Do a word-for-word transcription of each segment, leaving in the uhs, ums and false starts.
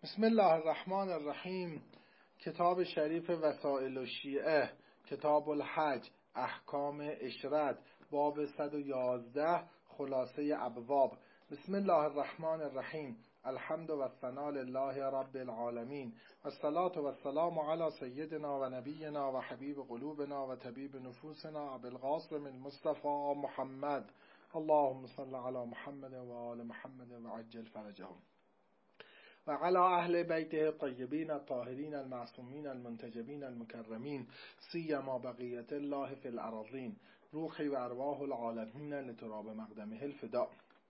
بسم الله الرحمن الرحیم. کتاب شریف وسائل الشیعه، کتاب الحج، احکام اشرت، باب صد و یازده، خلاصه ابواب. بسم الله الرحمن الرحیم. الحمد و الثناء لله رب العالمین و الصلاة و السلام علی سیدنا و نبینا و حبیب قلوبنا و طبیب نفوسنا ابوالقاسم المصطفى محمد. اللهم صل علی محمد و آل محمد و عجل فرجهم و علی اهل بیته الطیبین الطاهرین المعصومین المنتجبین المکرمین سیما بقیت الله فی الارضین روحی و ارواح العالمین لتراب مقدمه الفداء.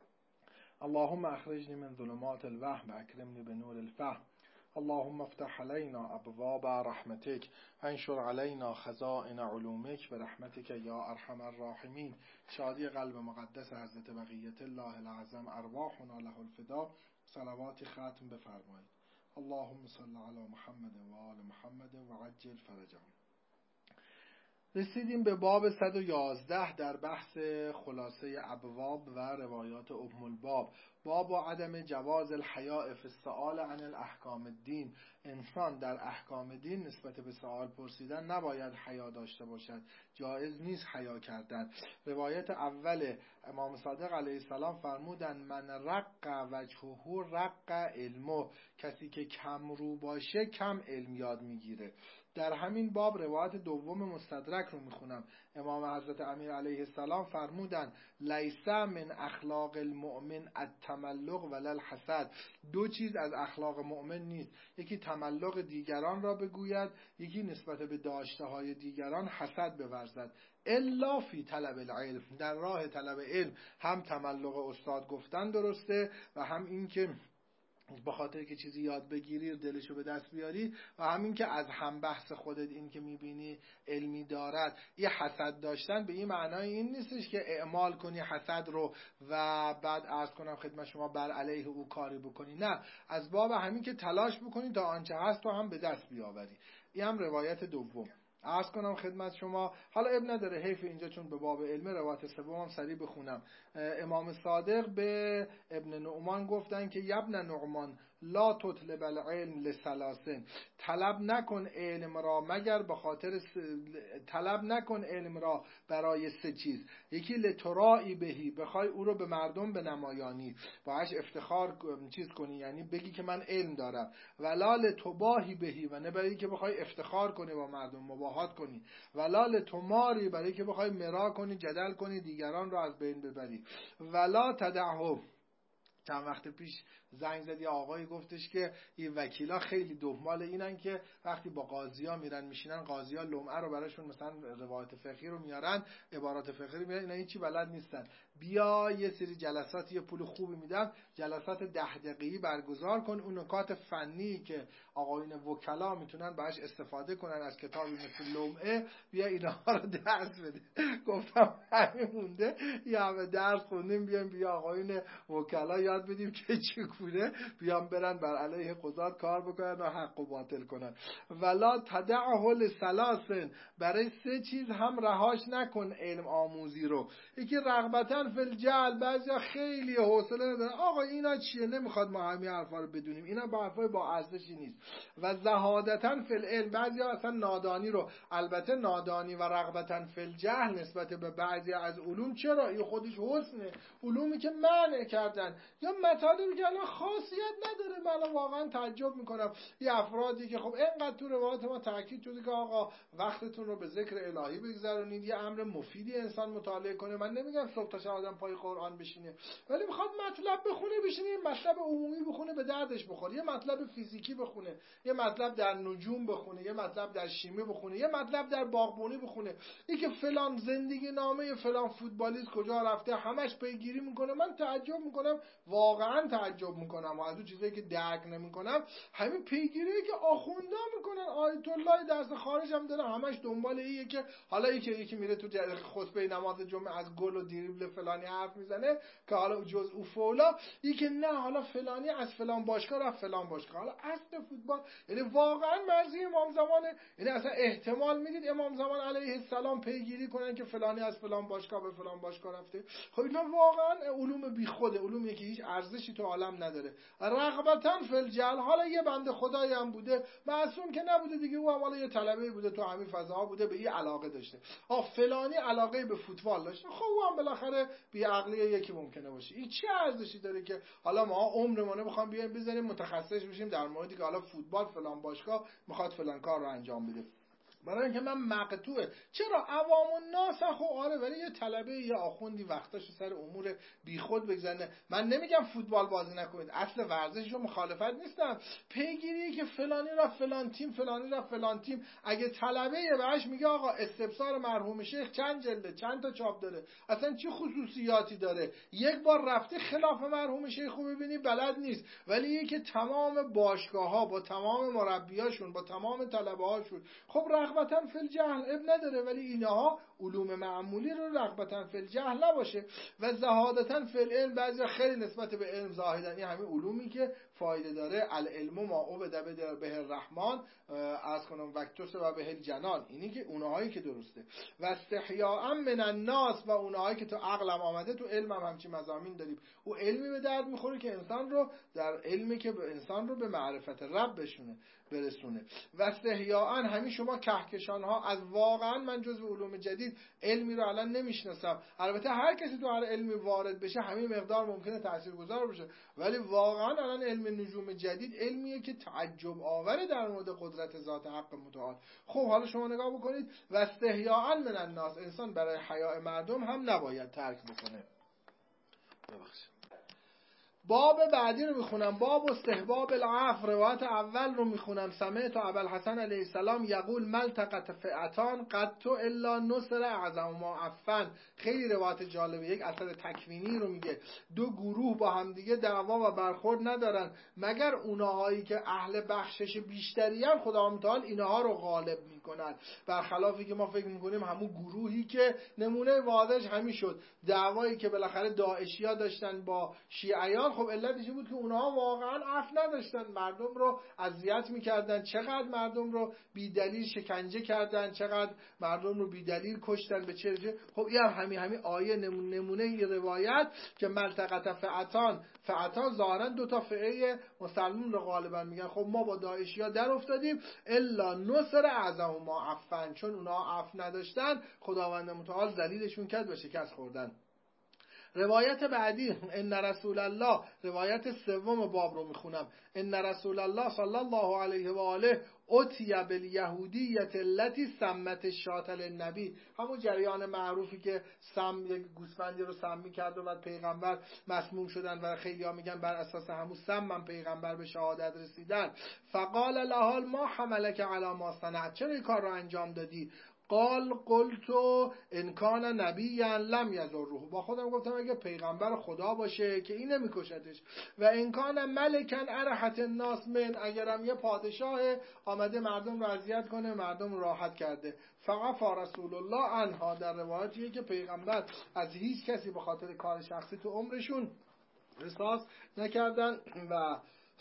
اللهم اخرجنی من ظلمات الوهم و اکرمنی بنور الفهم. اللهم افتح علینا ابواب رحمتک و انشر علینا خزائن علومک برحمتک یا ارحم الراحمین. شادی قلب مقدس حضرت بقیت الله الاعظم ارواحنا له الفداء. صلوات ختم بفرمایید. اللهم صل علی محمد و آل محمد و عجل فرجهم. رسیدیم به باب صد و یازده در بحث خلاصه ابواب و روایات ام الباب. باب و عدم جواز الحیاء فی السؤال عن الاحکام الدین. انسان در احکام دین نسبت به سوال پرسیدن نباید حیا داشته باشد، جایز نیست حیا کردن. روایت اول امام صادق علیه السلام فرمودند من رق وجهه رق علمه، کسی که کم رو باشه کم علم یاد میگیره. در همین باب روایت دوم مستدرک رو میخونم. امام حضرت امیر علیه السلام فرمودند لیس من اخلاق المؤمن التملق ولا الحسد. دو چیز از اخلاق مؤمن نیست، یکی تملق دیگران را بگوید، یکی نسبت به داشته های دیگران حسد بورزد. الا فی طلب العلم، در راه طلب علم هم تملق استاد گفتن درسته و هم این که به خاطر که چیزی یاد بگیری دلشو به دست بیاری و همین که از هم بحث خودت این که میبینی علمی دارد. یه حسد داشتن به این معنای این نیستش که اعمال کنی حسد رو و بعد عرض کنم خدمت شما بر علیه او کاری بکنی، نه، از باب همین که تلاش بکنی تا آنچه هست تو هم به دست بیاوری. این هم روایت دوم. عرض کنم خدمت شما، حالا اب نداره حیف اینجا چون به باب علم روایت سوم هم سریع بخونم. امام صادق به ابن نعمان گفتن که یبن نعمان لا تطلب العلم لثلاثن، طلب نکن علم را مگر به خاطر س... طلب نکن علم را برای سه چیز. یکی لترائی بهی، بخوای او رو به مردم بنمایانی، باهاش افتخار چیز کنی، یعنی بگی که من علم دارم. ولا لتباهی بهی، و نه برای که بخوای افتخار کنی با مردم، مباهات کنی. ولا لتماری، برای که بخوای مرا کنی، جدل کنی، دیگران رو از بین ببری. ولا تدعه. چند وقت پیش زنگ زد یه آقایی گفتش که این وکیلا خیلی دهمال اینن که وقتی با قاضیا میرن میشینن، قاضیا لمعه رو براشون مثلا روایت فقهی رو میارن، عبارات فقهی رو میارن، اینا هیچی بلد نیستن. بیا یه سری جلسات یه پول خوبی میدن، جلسات ده دقیقه‌ای برگزار کن، اون نکات فنی که آقایون وکلا میتونن باهاش استفاده کنن از کتابی مثل لمعه، بیا اینها رو درس بده. گفتم همین مونده، یا درس خوندیم بیایم بیا آقایون وکلا یاد بدیم که چگونه بیان برن بر علیه قضات کار بکنن و حق و باطل کنن. ولا تدعه لثلاثن، برای سه چیز هم رهاش نکن علم آموزی رو. یکی رغبتاً فی الجهل، بعضیا خیلی حوصله ندارن آقا اینا چیه، نمیخواد ما همین حرفا رو بدونیم، اینا با حرفای با ارزشی نیست. و زهادتاً فی العلم، بعضیا اصلا نادانی رو، البته نادانی و رغبتاً فی الجهل نسبت به بعضی از علوم، چرا این خودش حسنه، علومی که منع کردن یا مطالبی که الان خاصیت نداره. من واقعا تعجب میکنم یه افرادی که خب اینقدر تو روایت ما تاکید شده که آقا وقتتون رو به ذکر الهی بگذرونید، یه امر مفیدی انسان مطالعه کنه. من نمیگم صبح تا شب آدم پای قرآن بشینه، ولی میخواد مطلب بخونه بشینه، یه مطلب عمومی بخونه به دردش بخوره، یه مطلب فیزیکی بخونه، یه مطلب در نجوم بخونه، یه مطلب در شیمی بخونه، یه مطلب در باغبونی بخونه. اینکه فلان زندگی نامه فلان فوتبالیست کجا رفته همش پیگیری میکنه، من تعجب میکنم، واقعا تعجب میکنم. و از اون چیزایی که درک نمیکنم همین پیگیری که آخوندا میکنن. آیت الله درس خارج هم داره، همش دنبال اینه که حالا یکی یکی میره تو خطبه نماز جمعه از گل و دریبل فلانی حرف میزنه که حالا جزء فولا، یکی نه حالا فلانی از فلان باشگاه رفت فلان باشگاه. حالا اصل فوتبال یعنی واقعا مرزی امام زمانه، یعنی اصلا احتمال میدید امام زمان علیه السلام پیگیری کنن که فلانی از فلان باشگاه به فلان باشگاه رفته؟ خب اینا واقعا علوم بیخوده، علومیه که هیچ ارزشی تو عالم نداره. رغبتاً فی الجهل، حالا یه بنده خدایی هم بوده، معصوم که نبوده دیگه، او هم حالا یه طلبه بوده تو همین فضاها بوده، به این علاقه داشته. آ فلانی علاقه به فوتبال داشته، خب او هم بالاخره بی عقلی یکی ممکنه باشه. این چه ارزشی داره که حالا ما عمرمون بخوام بیایم بزنیم متخصص بشیم در موردی که حالا فوتبال فلان باشگاه میخواد فلان کار رو انجام بده. برای اینکه من مقطوعه. چرا عوام الناس خب آره، ولی یه طلبه یه آخوندی وقتاشو سر امور بیخود بگذرونه. من نمیگم فوتبال بازی نکنید، اصل ورزش رو مخالفت نیستم، پیگیری که فلانی را فلان تیم فلانی را فلان تیم. اگه طلبه بهش میگه آقا استفسار مرحوم شیخ چند جلده، چند تا چاپ داره، اصلا چه خصوصیاتی داره، یک بار رفته خلاف مرحوم شیخ رو ببینی بلد نیست، ولی یکی تمام باشگاه ها با تمام مربیاشون با تمام طلبه هاشون خب رغبتاً فی الجهل اب نداره، ولی اینها علوم معمولی رو رغبتاً فی الجهل نباشه و زهادتاً فی العلم. بعضی خیلی نسبت به علم زاهدن، این همین علومی که فایده داره. العلم ما عبد به الرحمن از کنم وقتوس و به الجنان، اینی که اونهایی که درسته. و استحیاء من الناس، و اونهایی که تو عقلم آمده، تو علمم همچین مضامین داریم. او علمی به درد میخوره که انسان رو در علمی که به انسان رو به معرفت رب بشونه برسونه. و استحیاء همین شما کهکشان ها از واقعا من جزو علوم جدید علمی رو الان نمیشناسم. البته هر کسی تو هر علمی وارد بشه همین مقدار ممکنه تاثیرگذار بشه، ولی واقعا الان علم نجوم جدید علمیه که تعجب آوره در مورد قدرت ذات حق متعال. خب حالا شما نگاه بکنید، و استحیاء من الناس، انسان برای حیاء مردم هم نباید ترک بکنه. ببخشید. باب بعدی رو میخونم، باب استحباب العفو. روایت اول رو میخونم. سمعت ابوالحسن علیه السلام یقول ملتقت فئتان قط الا نصر اعظم ما عفن. خیلی روایت جالبه. یک اثر تکوینی رو میگه، دو گروه با همدیگه دعوا و برخورد ندارن مگر اونهایی که اهل بخشش بیشتری ان خدا متعال اینها رو غالب میکنن، برخلافی که ما فکر میکنیم همون گروهی که نمونه واضحش همین شد، دعوایی که بالاخره داعشیا داشتن با شیعیان. خب علتش بود که اونها واقعا عفو نداشتن، مردم رو اذیت میکردن، چقدر مردم رو بی دلیل شکنجه کردن، چقدر مردم رو بی دلیل کشتن به چرجه. خب این همین همین آیه نمونه, نمونه این روایت که ملتقت فئتان، فئتان ظاهرا دو تا فئه مسلمون رو غالبا میگن. خب ما با داعشیا در افتادیم الا نصر اعظم ما عفن، چون اونها عفو نداشتن خداوند متعال ذلیلشون کرد و شکست خوردن. روایت بعدی ان رسول الله، روایت سوم باب رو میخونم. ان رسول الله صلی الله علیه و آله اتی بالیهودیه التي سمت الشاة للنبی، همون جریان معروفی که سم یک گوسفندی رو سم میکرد و بعد پیغمبر مسموم شدن و خیلی‌ها میگن بر اساس همون سم من پیغمبر به شهادت رسیدن. فقال لها ما حملک علی ما صنعت، چرا این کار رو انجام دادی؟ قال قلت ان کان نبیا لم یضره، با خودم گفتم اگه پیغمبر خدا باشه که این نمیکشتش، و ان کان ملکا ارحت الناس من، اگرم یه پادشاه آمده مردم رو اذیت کنه مردم رو راحت کرده. فعفا رسول الله عنها، در روایتیه که پیغمبر از هیچ کسی به خاطر کار شخصی تو عمرشون قصاص نکردن و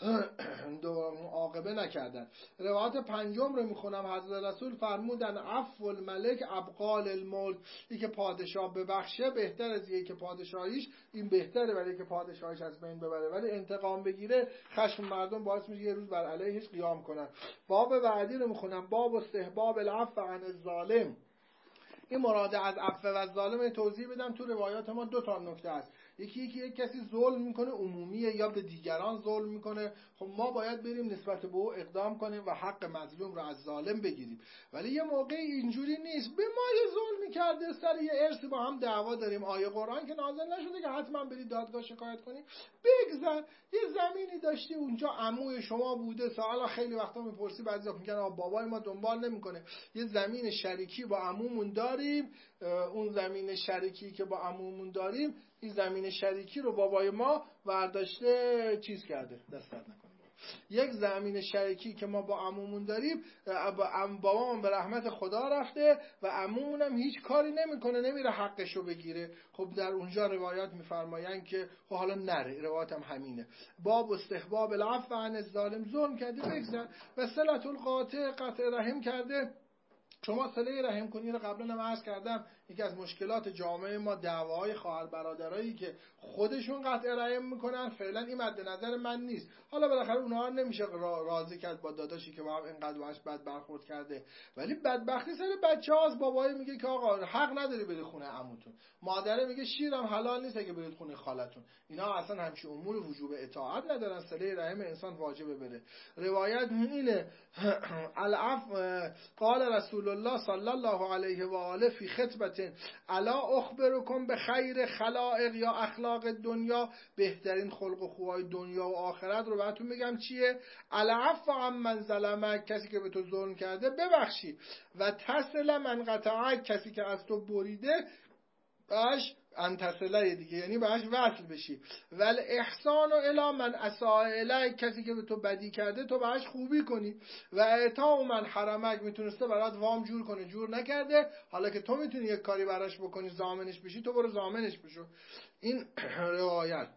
دو عاقبه نکردن. روایت پنجم رو میخونم. حضرت رسول فرمودن عفو الملک ابقال الملک، این که پادشاه ببخشه بهتر از یکی که پادشاهیش، این بهتره ولی که پادشاهیش از بین ببره، ولی انتقام بگیره خشم مردم باعث میشه یه روز بر علیهش قیام کنن. باب بعدی رو میخونم، باب استحباب العفو عن الظالم. این مراد از عفو و ظالم توضیح بدم. تو روایات ما دو تا نکته است، یکی یکی یک کسی ظلم میکنه عمومیه یا به دیگران ظلم میکنه، خب ما باید بریم نسبت به او اقدام کنیم و حق مظلوم رو از ظالم بگیریم. ولی یه موقعی اینجوری نیست، به ما یه ظلمی کرده سر یه ارثی با هم دعوا داریم، آیه قرآن که نازل نشده که حتما برید دادگاه شکایت کنید، بگذر یه زمینی داشتی اونجا عموی شما بوده، سوالا خیلی وقتا میپرسی بعضیا میگن آ بابای ما دنبال نمیکنه، یه زمین شریکی با عمومون داریم، اون زمین شریکی که با عمومون داریم این زمین شریکی رو بابای ما برداشته چیز کرده، دست درد نکنه، یک زمین شریکی که ما با عمومون داریم بابامون به رحمت خدا رفته و عمومون هم هیچ کاری نمیکنه، نمیره حقشو بگیره. خب در اونجا روایات میفرمایند که خب حالا نره، روایات هم همینه. باب استحباب العفو عن الظالم، ظلم کرده بگذر. و صلة القاطع، قطع رحم کرده شما صله رحم کنی رو قبلا هم عرض کردم، یکی از مشکلات جامعه ما دعواهای خواهر برادرایی که خودشون قطع رحم میکنن. فعلا این مد نظر من نیست، حالا بالاخره اونها نمیشه راضی کرد با داداشی که با هم اینقدر باهاش بد برخورد کرده، ولی بدبختی سر بچه‌هاست. بابایی میگه که آقا حق نداری برید خونه عموتون، مادره میگه شیرم حلال نیست اگه برید خونه خالتون. اینا اصلا همچین امور وجوب اطاعت ندارن. صله رحم انسان واجبه بره. روایت اینه العفو قال رسول الله صلی الله علیه و آله فی خطبه الا اخبرکم به خیر خلائق یا اخلاق دنیا، بهترین خلق و خوهای دنیا و آخرت رو بهتون میگم چیه؟ العفو عمن ظلمک، کسی که به تو ظلم کرده ببخشی، و تصل من قطعک، کسی که از تو بریده باش انتصله دیگه، یعنی باش وصل بشی. ول احسان و الی من اساء الیک، کسی که به تو بدی کرده تو باش خوبی کنی. و اعطاء من حرمک، میتونسته برات وام جور کنه جور نکرده، حالا که تو میتونی یک کاری براش بکنی زامنش بشی، تو برو زامنش بشو. این روایت.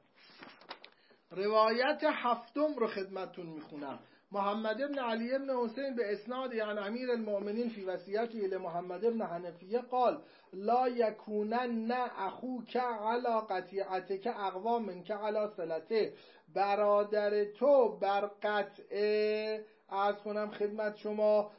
روایت هفتم رو خدمتتون میخونم. محمد ابن علی ابن حسین به اسناد عن امیر المؤمنین فی وصیته الی محمد ابن حنفیه قال لا یکونن اخوک علی قطیعتک اقوا منک علی صلته، برادر تو بر قطع عرض کنم خدمت شما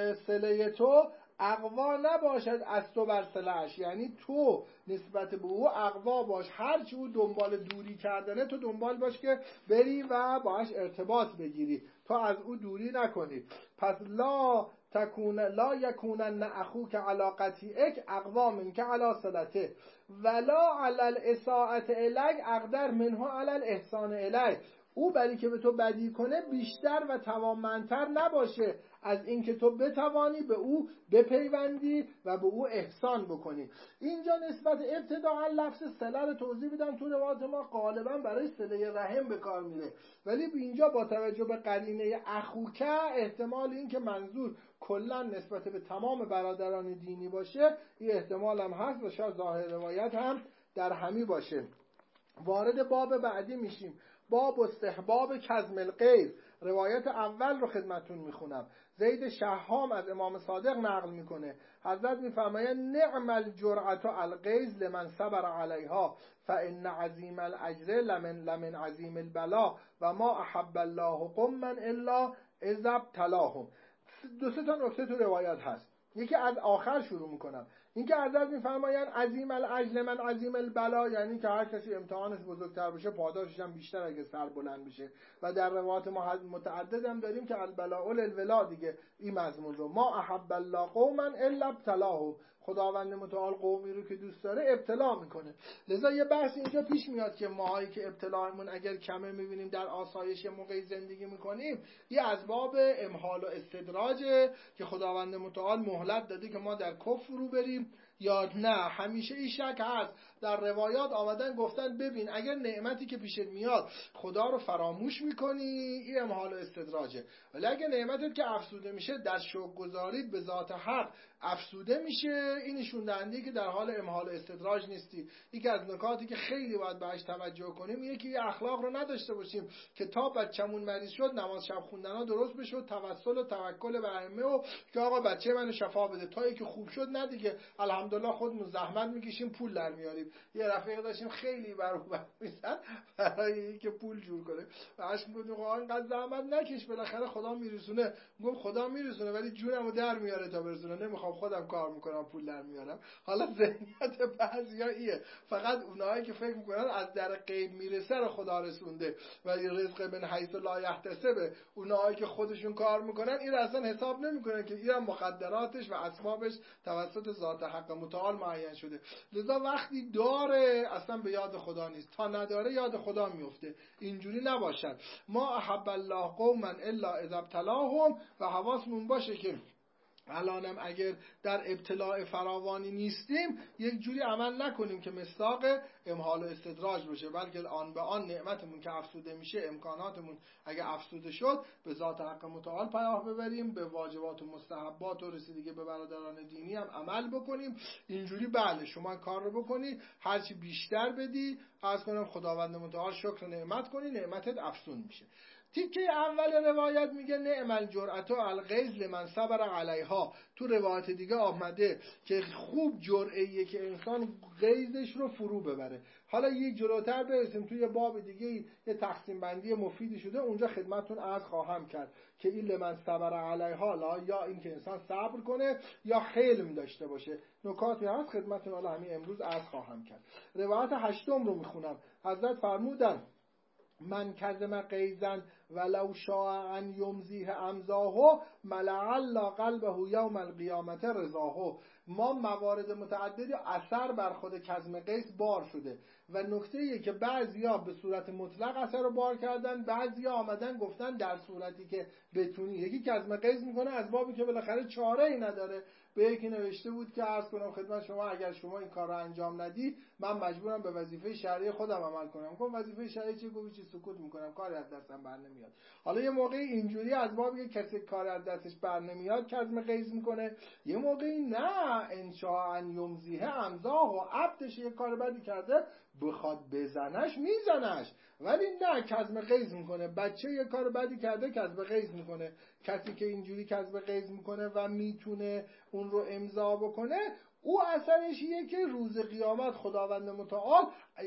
صله تو اقوا نباشد از تو بر صله‌اش، یعنی تو نسبت به او اقوا باش، هرچی او دنبال دوری کردنه تو دنبال باش که بری و باش ارتباط بگیری، تو از او دوری نکنی. پس لا تکون لا یکونن اخوک علی قطیعک اقوا منک علی صلته ولا علی الاساءة الیک اقدر منه علی الاحسان الیک، او برای که به تو بدی کنه بیشتر و توانمندتر نباشه از اینکه تو بتوانی به او بپیوندی و به او احسان بکنی. اینجا نسبت ابتداء لفظ صله رو توضیح بدم. تو روایت ما غالبا برای صله رحم به کار میره، ولی اینجا با توجه به قرینه اخوکه احتمال این که منظور کلا نسبت به تمام برادران دینی باشه این احتمال هم هست و شاید ظاهر روایت هم در همی باشه. وارد باب بعدی میشیم، باب استحباب کظم الغیظ. روایت اول رو خدمتون میخونم. زید شهام از امام صادق نقل میکنه، حضرت میفرمایند نعم الجرعة الغیظ لمن صبر علیها فان عظیم الاجر لمن لمن عظیم البلا و ما احب الله قوما الا اذا ابتلاهم. دو سه تا نکته تو روایت هست، یکی از آخر شروع میکنم. اینکه حضرت میفرمایند عظیم الاجر من عظیم البلا، یعنی که هر کسی امتحانش بزرگتر بشه پاداشش هم بیشتر اگه سر بلند بشه. و در روایات متعدد هم داریم که البلاء الولا دیگه این مضمون رو ما احب الله قوما الا ابتلاهم، خداوند متعال قومی رو که دوست داره ابتلا میکنه. لذا یه بحث اینجا پیش میاد که ماهایی که ابتلامون اگر کمه میبینیم در آسایش موقعی زندگی میکنیم، یه اسباب امهال و استدراجه که خداوند متعال مهلت داده که ما در کفر رو بریم یا نه. همیشه این شک هست. در روایات آمدن گفتن ببین اگر نعمتی که پیشت میاد خدا رو فراموش میکنی این امهال و استدراجه، ولی اگر نعمتت که افسوده میشه در شکرگزاری به ذات حق افسوده میشه، این نشون دهنده که در حال امهال و استدراج نیستی. یکی از نکاتی که خیلی باید بهش توجه کنیم اینه که این اخلاق رو نداشته باشیم که تا بچمون مریض شد نماز شب خوندنا درست بشه، توسل و توکل به ائمه و که آقا بچه منو شفا بده، تا اینکه خوب شد نه دیگه الحمدلله خودمون زحمت میکشیم پول در میاریم. یه رفیق داشتیم خیلی برابر میزد برای اینکه پول جور کنه، باش میگفتم آقا اینقدر زحمت نکش بالاخره خدا میرسونه. میگم خدا میرسونه ولی جونمو در میاره تا برسونه، نمیخوام خودم کار میکنم پول در میارم. حالا ذهنیت بعضیا ایه، فقط اونایی که فکر میکنن از در غیب میرسه رو خدا رسونده و رزق من حیث لا یحتسب. اونایی که خودشون کار میکنن این اصلا حساب نمیکنن که این مقدراتش و اسبابش توسط ذات حق متعال معین شده. لذا وقتی داره اصلا به یاد خدا نیست، تا نداره یاد خدا میفته. اینجوری نباشد. ما احب الله قوما الا اذا ابتلاهم، و حواسمون باشه که الانم اگر در ابتلاع فراوانی نیستیم یک جوری عمل نکنیم که مصداق امهال و استدراج باشه، بلکه آن به آن نعمتمون که افسوده میشه، امکاناتمون اگر افسوده شد به ذات حق متعال پناه ببریم، به واجبات و مستحبات و رسیدگی به برادران دینی هم عمل بکنیم. اینجوری بله شما کار رو بکنی، هرچی بیشتر بدی از کنم خداوند متعال شکر نعمت کنی، نعمتت افزون میشه. تیکه اول روایت میگه نعم الجرأة الغیظ لمن صبر علیها. تو روایت دیگه آمده که خوب جرعه‌ایه که انسان غیظش رو فرو ببره. حالا یک جلوتر برسیم توی باب دیگه یه تقسیم بندی مفیدی شده، اونجا خدمتتون عرض خواهم کرد که این لمن صبر علیها لا یا این که انسان صبر کنه یا حلم داشته باشه. نکاتی هست خدمتتون حالا همین امروز عرض خواهم کرد. روایت هشتم رو میخونم. حضرت فرمودن من کظم غیظا ولو شاء ان یمزیه امزاهو ملأ الله قلبه یوم القیامت رضاهو. ما موارد متعددی اثر بر خود کظم غیظ بار شده و نکته ایه که بعضیا به صورت مطلق اثر رو بار کردن، بعضیا آمدن گفتن در صورتی که بتونی. یکی کظم غیظ میکنه از بابی که بالاخره چاره ای نداره. به یکی نوشته بود که عرض کنم خدمت شما اگر شما این کار رو انجام ندی من مجبورم به وظیفه شرعی خودم عمل کنم. گفتم وظیفه شرعی چه؟ گفت چی؟ سکوت میکنم، کاری از دستم بر نمیاد. حالا یه موقعی اینجوری از بابی که کسی کار از دستش بر نمیاد کظم غیظ میکنه، یه موقعی نه انشاء ان یمزیه امزاه و عبدش یه کار بدی کرده بخواد بزنش میزنش، ولی نه کظم غیظ میکنه. بچه یه کار بدی کرده کظم غیظ میکنه. کسی که اینجوری کظم غیظ میکنه و میتونه اون رو امضا بکنه، او اثرش یه که روز قیامت خداوند متعال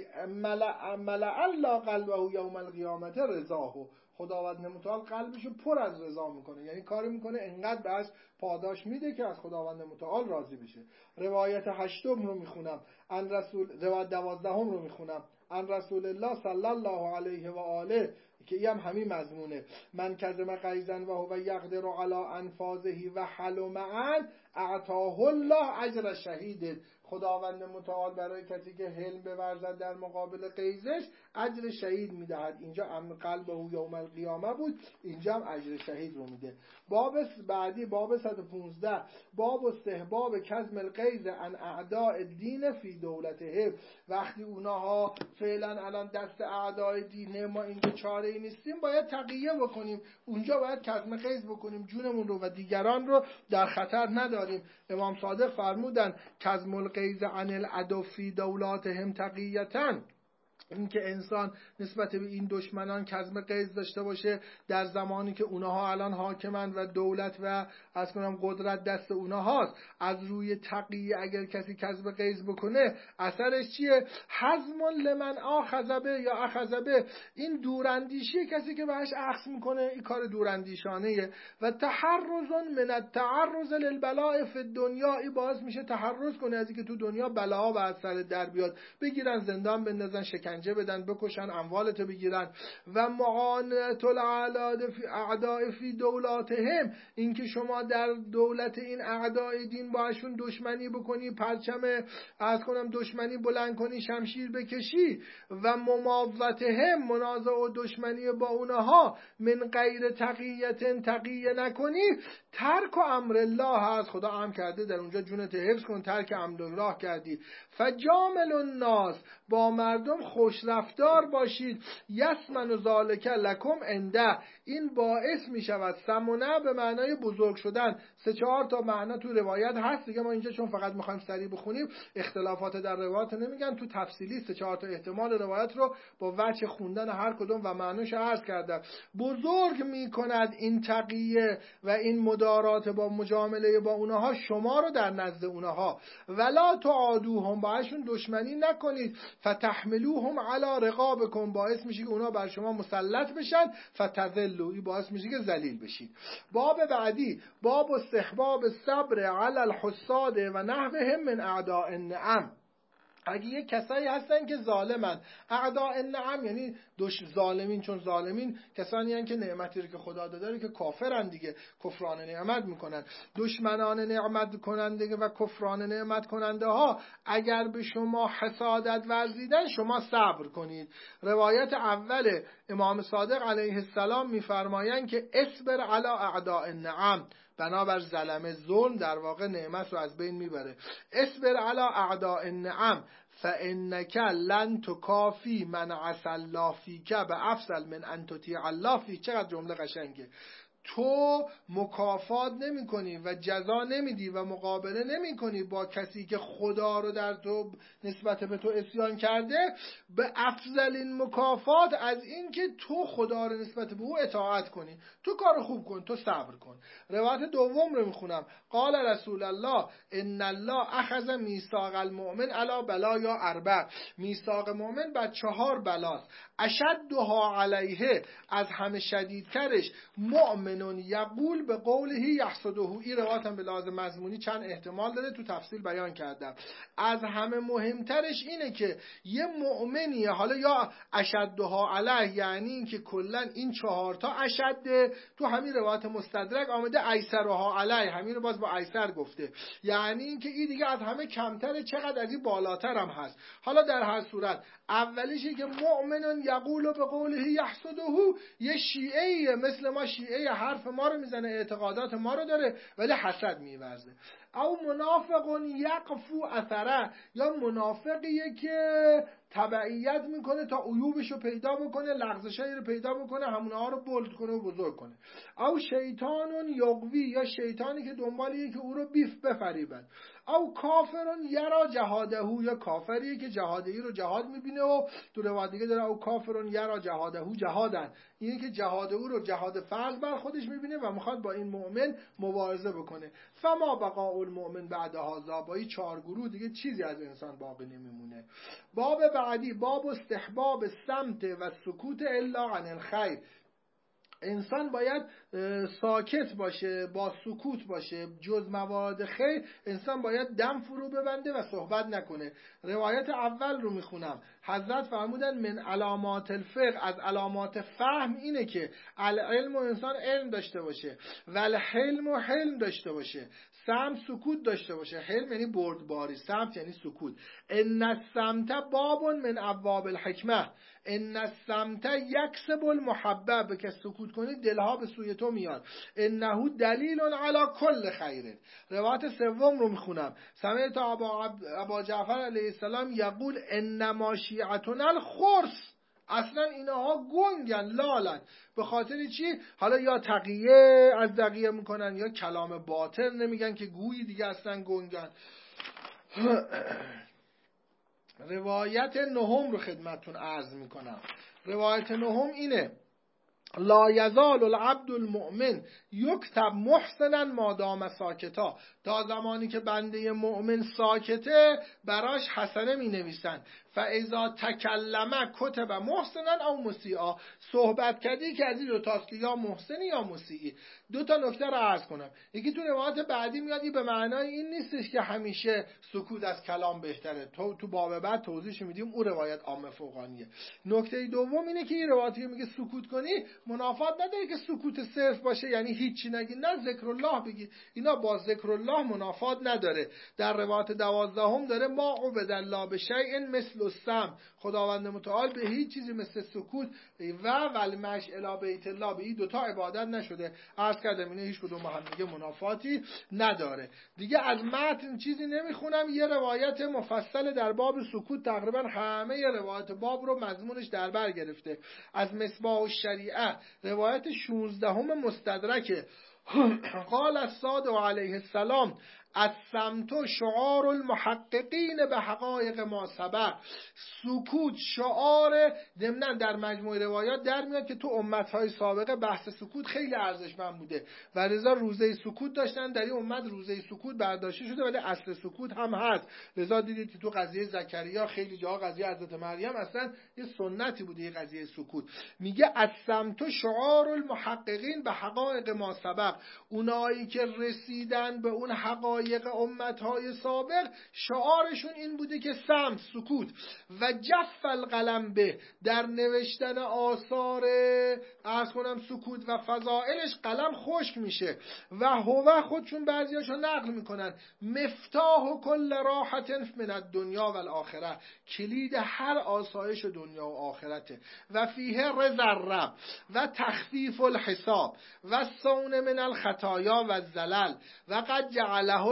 ملأ ملأ الله قلبه یوم القیامت رضاهو، خداوند متعال قلبشو پر از رضا میکنه، یعنی کاری میکنه انقدر بهش پاداش میده که از خداوند متعال راضی بشه. روایت هشتم رو میخونم، ان رسول روایت دوازدهم رو میخونم، ان رسول الله صلی الله علیه و آله که این هم همین مضمونه. من کظم غیظا و هو یقدر علی انفاذه و حلم عن اعطاه الله اجر شهید. خداوند متعال برای کسی که حلم بورزد در مقابل غیظش اجر شهید میدهد. اینجا امن قلبه یوم القیامه بود، اینجا هم اجر شهید رو میده. باب بعدی باب صد و پانزده باب استحباب کظم الغیظ عن اعداء الدین فی دولتهم. وقتی اونها فعلا الان دست اعدای دینه، ما اینجا چاره ای نیستیم، باید تقیه بکنیم، اونجا باید کظم غیظ بکنیم، جونمون رو و دیگران رو در خطر نداریم. امام صادق فرمودن کظم الغیظ عن العدو فی دولاتهم تقیةً، این که انسان نسبت به این دشمنان کظم غیظ داشته باشه در زمانی که اونها الان حاکمن و دولت و از کنم قدرت دست اونها هاست، از روی تقیه اگر کسی کظم غیظ بکنه اثرش چیه؟ حزم لمن آخذ به یا اخذ به، این دوراندیشی کسی که بهش اخذ میکنه، این کار دوراندیشانه. و تحرز من التعرض للبلاء فی الدنیا، این باعث میشه تحرز کنه از اینکه تو دنیا بلاها و از سر در بیاد، بگیرن زندان بندازن، شکنجه بدن، بکشن، اموالتو بگیرن. و معانات الاعداء فی اعداء فی دولاتهم، اینکه شما در دولت این اعدای دین باشون دشمنی بکنی، پرچم از کنم دشمنی بلند کنی، شمشیر بکشی. و مماوتهم، منازع و دشمنی با اونها، من غیر تقییت، تقیه نکنی. ترک امر الله هست، خدا امر کرده در اونجا جونت حفظ کن، ترک امر الله کردی. فجامل الناس، با مردم خوش رفتار باشید. یسمن ذالک لکم عنده، این باعث می شود، سمنه به معنای بزرگ شدن، سه چهار تا معنا تو روایت هست دیگه، ما اینجا چون فقط میخوایم سریع بخونیم اختلافات در روایت نمیگن، تو تفصیلی سه چهار تا احتمال روایت رو با وجه خوندن هر کدوم و معناش عرض کردم. بزرگ می کند این تقیه و این مدارات با مجامله با اونها شما رو در نزد اونها. ولا تعادوهم، باهاشون دشمنی نکنید. فتحملوهم علی رقابکم، باعث میشه که اونها بر شما مسلط بشن. فتذلوا، این باعث میشه که ذلیل بشید. باب بعدی باب استحباب صبر علی الحساد و نحوهم من اعداء النعم. اگه یه کسایی هستن که ظالمن، اعداء النعم یعنی دوش ظالمین، چون ظالمین کسانی هستن که نعمتی رو که خدا داده که کافرن دیگه، کفران نعمت میکنن. دشمنان نعمت کننده و کفران نعمت کننده ها اگر به شما حسادت ورزیدن شما صبر کنید. روایت اول امام صادق علیه السلام میفرمایند که اصبر علی اعداء النعم، بنابر ظلم ظلم در واقع نعمت رو از بین میبره. اصبر علی اعداء النعم فانک لن تکافی من عصى الله فیک بافضل من ان تطیع الله فیک. چقدر جمله قشنگه. تو مکافات نمی کنی و جزا نمیدی و مقابله نمی کنی با کسی که خدا رو در تو نسبت به تو عصیان کرده، به افضلین مکافات از این که تو خدا رو نسبت به او اطاعت کنی. تو کار خوب کن، تو صبر کن. روایت دوم رو میخونم. قال رسول الله ان الله اخذ میثاق المؤمن علی بلایا اربع. میثاق مؤمن بر چهار بلاست. اشدها علیه، از همه شدیدترش، مؤمن یقول به قوله یحسده. این روایت هم به لحاظ مضمونی چند احتمال داره، تو تفصیل بیان کردم. از همه مهمترش اینه که یه مؤمنیه، حالا یا اشدها علیه یعنی این که کلا این چهار تا اشده، تو همین روایت مستدرک آمده ایسرها علیه، همین رو باز با ایسر گفته، یعنی این که این دیگه از همه کمتره، چقدر از این بالاتر هم هست. حالا در هر صورت اولیشه که مؤمن یقول به قوله یحسده، یه شیعه مثل ما، شیعه حرف ما رو میزنه، اعتقادات ما رو داره ولی حسد میورزه. او منافق یقفو اثره، یا منافقیه که تبعیت میکنه تا عیوبش رو پیدا بکنه، لغزشایی رو پیدا بکنه، همونها رو بولد کنه و بزرگ کنه. او شیطان یغوی، یا شیطانی که دنبالیه که او رو بیف بفریبن. او کافرون یرا جهاده، یا کافریه که جهادهی رو جهاد میبینه و تو روایت دیگه داره او کافرون یرا جهاده جهادن، اینه که جهاد او رو جهاد فرض بر خودش میبینه و میخواد با این مؤمن مبارزه بکنه. فما بقاء المؤمن بعد هذا، با این چهار گروه دیگه چیزی از انسان باقی نمیمونه. باب بعدی، باب استحباب سمت و سکوت الا عن الخیر. انسان باید ساکت باشه، با سکوت باشه، جز موارد خیر انسان باید دم فرو ببنده و صحبت نکنه. روایت اول رو میخونم. حضرت فرمودن من علامات الفقه، از علامات فهم اینه که العلم و انسان علم داشته باشه و الحلم و حلم داشته باشه، سمت سکوت داشته باشه. حلم یعنی بردباری، سمت یعنی سکوت. ان السمت باب من ابواب الحکمه، ان السمت یکسب المحبه، که سکوت کنی دلها به سوی تو میاد. انه دلیل علی کل خیر. روایت سوم رو میخونم. سمعت ابا جعفر علیه السلام یقول انما شیعتنا الخرس، اصلا اینها گنگن، لالن. به خاطر چی؟ حالا یا تقیه از دقیه میکنن یا کلام باطل نمیگن که گویی دیگه اصلا گنگن. روایت نهم رو خدمتون عرض میکنم. روایت نهم اینه: لا یزال العبد المؤمن یکتب محسنا ما دام ساکتا. تا زمانی که بنده مؤمن ساکته براش حسنه می نویسن. فاذا تکلم کتب محسنا او مسیئا. صحبت کردی که از این دو تاست که یا محسنی یا مسیئی. دو تا نکته رو عرض کنم. یکی تو روایت بعدی میاد به معنای این نیستش که همیشه سکوت از کلام بهتره. تو تو باب بعد توضیحش میدیم، اون روایت عامه فوقانیه. نکته دوم اینه که این روایتی میگه سکوت کنی منافات نداره که سکوت صرف باشه، یعنی هیچی نگی، نه ذکر الله بگی. اینا با ذکر الله منافات نداره. در روایت دوازدهم داره ما عبد الله بشیء مثل السم، خداوند متعال به هیچ چیزی مثل سکوت و والمش الی بیت الله، به این دوتا عبادت نشده. عرض کردم اینه هیچ کدوم هم دیگه منافاتی نداره. دیگه از متن چیزی نمیخونم. یه روایت مفصل در باب سکوت، تقریبا همه روایت باب رو مضمونش در بر گرفته. از مصباح الشریعه روایت شانزدهم مستدرکه. قال الصادق علیه السلام الصمت شعار المحققین به حقایق ما سبق. سکوت شعار، ضمناً در مجموع روایات در میاد که تو امتهای سابقه بحث سکوت خیلی ارزشمند بوده و لذا روزه سکوت داشتن. در این امت روزه سکوت برداشته شده ولی اصل سکوت هم هست. لذا دیدید که تو قضیه زکریا خیلی جاها، قضیه حضرت مریم اصلا یه سنتی بوده، یه قضیه سکوت. میگه الصمت شعار المحققین به حقایق ما سبق. اونایی که رسیدن به اون حقایق امتهای سابق شعارشون این بوده که صمت، سکوت. و جف القلم به، در نوشتن آثار عرض کنم سکوت و فضائلش قلم خشک میشه. و هو، خودشون بعضیاشو نقل میکنن، مفتاح کل راحت من الدنیا و الاخره، کلید هر آسایش دنیا و آخرته. و فیه رضا الرب و تخفیف الحساب و صون من الخطایا و الزلل و قد جعله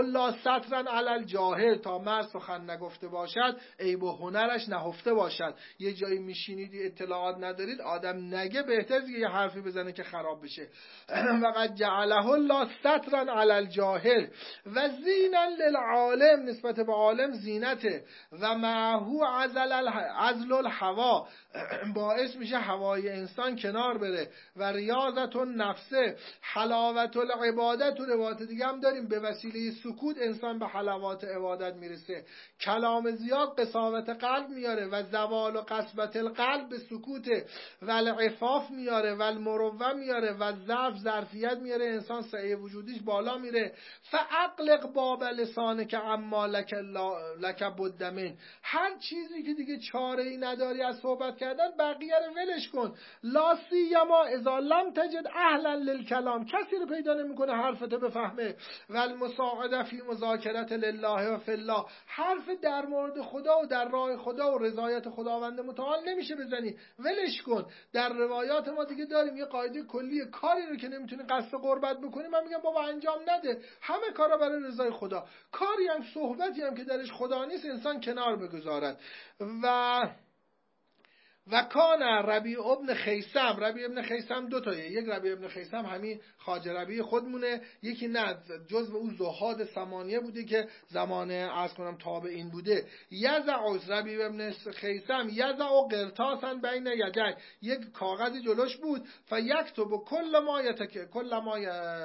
الله سترا علی الجاهل، تا مرد سخن نگفته باشد عیب و هنرش نهفته باشد. یه جایی میشینید اطلاعات ندارید آدم نگه، بهتره یه حرفی بزنه که خراب بشه. وقد جعله الله سترا علی الجاهل و زینا للعالم، نسبت به عالم زینته، و معهو عزل الهوا، باعث میشه هوای انسان کنار بره، و ریاضت النفسه، حلاوت العبادت. و روایت دیگه هم داریم به وسیله سکوت انسان به حلاوت عبادت میرسه. کلام زیاد قساوت قلب میاره و زوال و قسوت القلب به سکوته، و العفاف میاره و المروه میاره و ظرف ظرفیت میاره، انسان سعی وجودیش بالا میره. فاقلق باب لسانه که اما لک لک بدمن، هر چیزی که دیگه چاره ای نداری از صحبت کردن بقیه رو ولش کن. لا سیما اذا لم تجد اهلا للکلام، کسی رو پیدا نمیکنه حرفتو بفهمه. و المساعده فی مذاکرت لله و فی الله، حرف در مورد خدا و در راه خدا و رضایت خداوند متعال نمیشه بزنی، ولش کن. در روایات ما دیگه داریم یه قاعده کلی، کاری رو که نمیتونی قصد قربت بکنی من میگم بابا انجام نده، همه کارا برای رضای خدا. کاری هم صحبتی هم که درش خدا نیست انسان کنار بگذارد. و و کان ربیع ابن خیثم، ربیع ابن خیثم دو تایه، یک ربیع ابن خیثم همین خواجه ربیع خودمونه، یکی نه جزء اون زهاد ثمانیه بوده که زمانه عرض کنم تابعین بوده. یزع ربیع ابن خیثم یزع قرطاسا بین یدی، یک کاغذی جلوش بود، فیکتب کل ما یتک کل ما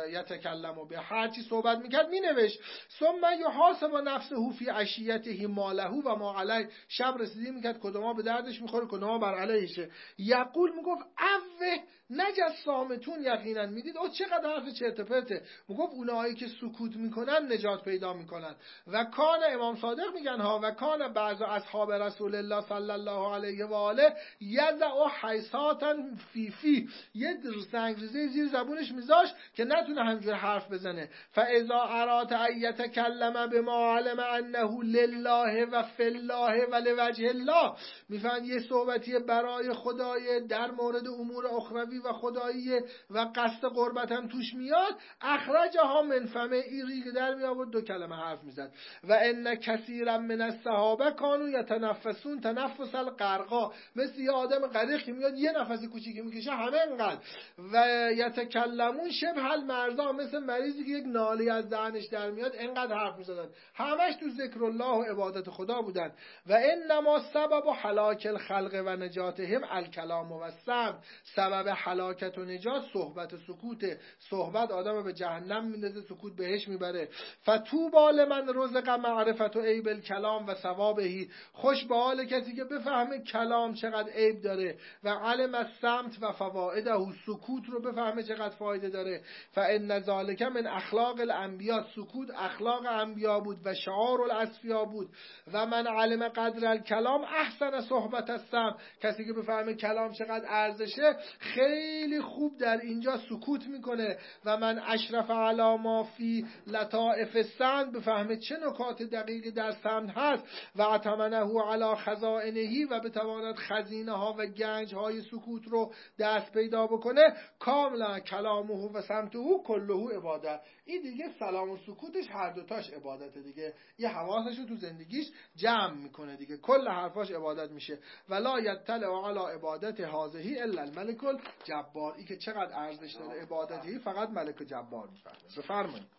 یتکلم به، هر چی صحبت میکرد مینوشت. ثم یحاسب نفسه فی عشیته ما له و ما علیه، شب رسیدی میکرد کدوما به دردش میخوره کدوما بر علیشه. یقول میگفت اوه نجس صامتون، یقینا میدید او چقدر حرف چرت و پرته. میگفت اونایی که سکوت میکنن نجات پیدا میکنن. و کان امام صادق میگن ها، و کان بعض اصحاب رسول الله صلی الله علیه و آله یزع حیساتا فی فی، یه سنگریزه زیر زبونش میذاشت که نتونه همجور حرف بزنه. فاذا اراد ان یتکلم بما علم انه لله و فی الله و لوجه الله، میفهمن یه صحبتی برای خدای در مورد امور اخروی و خدایی و قصد قربت هم توش میاد، اخرجها من فمه، ایری که در می آورد دو کلمه حرف میزد. و ان کثیرا من الصحابه کانوا یتنفسون تنفس القرقا، مثل یه آدم غریق که میاد یه نفس کوچیکی میکشه همه انقدر. و یتکلمون شبه المرضا، مثل مریضی که یک ناله از دهنش در میاد انقدر حرف میزدن، همش تو ذکر الله و عبادت خدا بودن. و انما سبب هلاک الخلق و نجاتهم الکلام و السمع، سبب هلاکت و نجات صحبت و سکوت. صحبت آدم به جهنم میندازه، سکوت بهش میبره. فتوبا لمن رزق معرفت و عیب الکلام و ثوابهی، خوش به حال کسی که بفهمه کلام چقدر عیب داره، و علم الصمت و فوائده، سکوت رو بفهمه چقدر فایده داره. فان ذلک من اخلاق الانبیاء، سکوت اخلاق انبیا بود و شعار الاصفیا بود. و من علم قدر الکلام احسن صحبت السمع، کسی که بفهمه کلام چقدر ارزشه خیلی خوب در اینجا سکوت میکنه. و من اشرف علی ما فی لطائف السمع، بفهمه چه نکات دقیقی در سمع هست. و اتمنه علی خزائنهی، و بتواند خزینه ها و گنج های سکوت رو دست پیدا بکنه. کاملا کلامه و سمته کله عبادت، این دیگه سلام و سکوتش هر دوتاش عبادت دیگه، یه حواسش رو تو زندگیش جمع میکنه دیگه، کل حرفاش عبادت میشه. ولا یطلع علی عبادت هذه الا الملک الجبار، این که چقدر ارزش داره عبادتی فقط ملک جبار میفهمه. بفرمایید.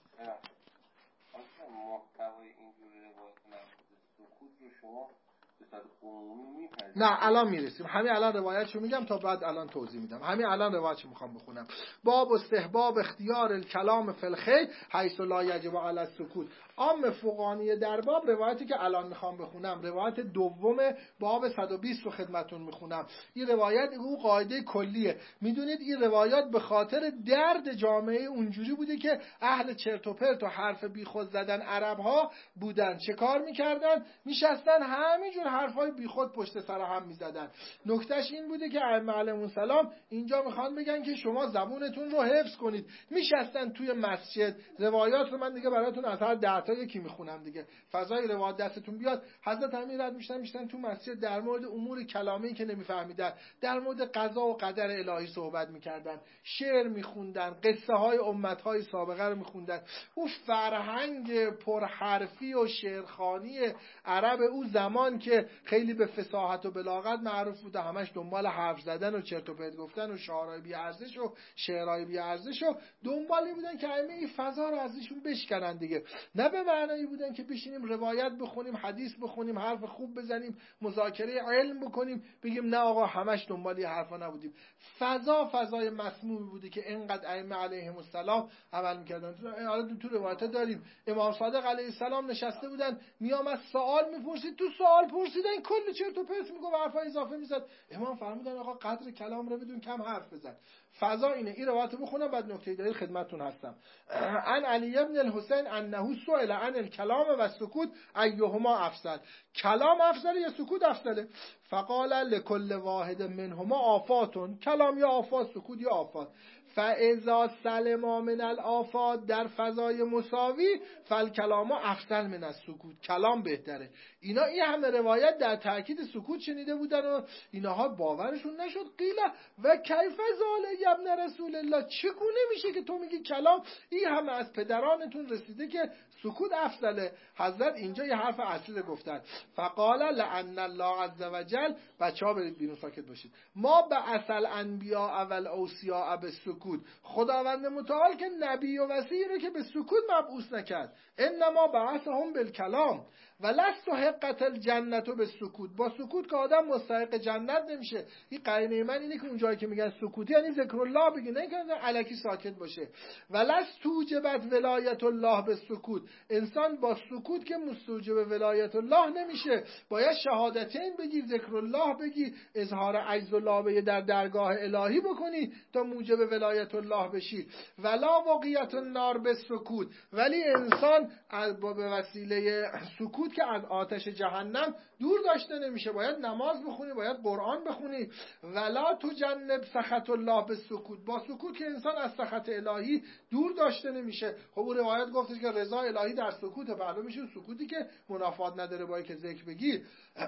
محتوای اینجوری روایت نبوده، سکوت رو شما به صورت عمومی میپذیرید؟ نه الان میرسیم، همین الان روایتشو میگم تا بعد الان توضیح میدم. همین الان روایتشو میخوام بخونم. باب استحباب اختیار الکلام فی الخیر حیث لا یجب علی السکوت. عام فقانی در باب، روایتی که الان میخوام بخونم روایت دوم باب صد و بیست رو خدمتون میخونم. این روایت او قاعده کلیه. میدونید این روایات به خاطر درد جامعه اونجوری بوده که اهل چرت و پرت و حرف بیخود زدن عرب ها بودن. چه کار میکردن؟ میشستن همینجور حرفای بیخود پشت سر هم میزدن. نکتهش این بوده که ائمه علیهم السلام اینجا میخوان بگن که شما زبونتون رو حفظ کنید. میشستن توی مسجد، روایات رو من دیگه براتون از هر ده تا یکی میخونم دیگه، فضای روایت دستتون بیاد. حضرت امیر رد میشن میشن تو مسجد در مورد امور کلامی که نمیفهمیدن، در مورد قضا و قدر الهی صحبت میکردن، شعر میخوندن، قصه های امت های سابقه رو میخوندن. او فرهنگ پرحرفی و شعرخوانی عرب او زمان که خیلی به فصاحت و بلاغت معروف بوده، همش دنبال حرف زدن و چرت و پرت گفتن و شعرهای بی ارزش و شعرهای بی ارزش و دنبالی بودن که همه این فضا رو ازشون بشکنن دیگه. نه به معنی بودن که بشینیم روایت بخونیم، حدیث بخونیم، حرف خوب بزنیم، مذاکره علم بکنیم، بگیم نه آقا همش دنبال این حرفا نبودیم. فضا فضای مسمومی بوده که اینقدر ائمه علیهم السلام عمل میکردن. حالا تو روایت داریم امام صادق علیه السلام نشسته بودن، میامد سوال میپرسید، تو سوال پرسیدن کلی چرت و پرت میگفت، حرفا اضافه میزد. امام فرمودن آقا قدر کلام رو بدون، کم حرف بزن. فضا اینه. این روایت بخونم بعد نکته دلیل خدمتتون هستم. عن علی ابن الحسین انه سئل عن الكلام و السکوت ایهما افضل. کلام افضل یا سکوت افضله؟ فقال لكل واحد منهما آفات. کلام یا آفات، سکوت یا آفات. فاذا سلم من الآفات، در فضای مساوی، فالکلام افضل من السکوت، کلام بهتره. اینا این همه روایت در تاکید سکوت شنیده بودن و اینها باورشون نشد. قیل و کیف ذالک یا ابن رسول الله، چگونه میشه که تو میگی کلام؟ این همه از پدرانتون رسیده که سکوت افضله. حضرت اینجا یه حرف اصلی گفتن. فقال لعن الله عز وجل، بچه‌ها برید بیرون ساکت باشید، ما به اصل انبیاء اول اوصیاء به سکوت، خداوند متعال که نبی و وصی رو که به سکوت مبعوث نکرد، انما بعثهم بالکلام و لست حقت الجنت به سکوت، با سکوت که آدم مستحق جنت نمیشه. این قرینه من اینه که اونجایی که میگن سکوتی یعنی ذکر الله بگی، نه که الکی ساکت باشه. و لست توجبت ولایت الله به سکوت، انسان با سکوت که مستوجب ولایت الله نمیشه، باید شهادتین بگی، ذکر الله بگی، اظهار عجز و لابه در درگاه الهی بکنی تا موجب ولایت الله بشی. ولا وقیت النار به سکوت، ولی انسان با به وسیله سکوت که از آتش جهنم دور داشته نمیشه. باید نماز بخونی، باید قرآن بخونی. ولا تجنب سخط الله به سکوت، با سکوت که انسان از سخط الهی دور داشته نمیشه. خب اون روایت گفتش که رضا الهی در سکوت، معلوم میشه سکوتی که منافات نداره با که ذکر بگی.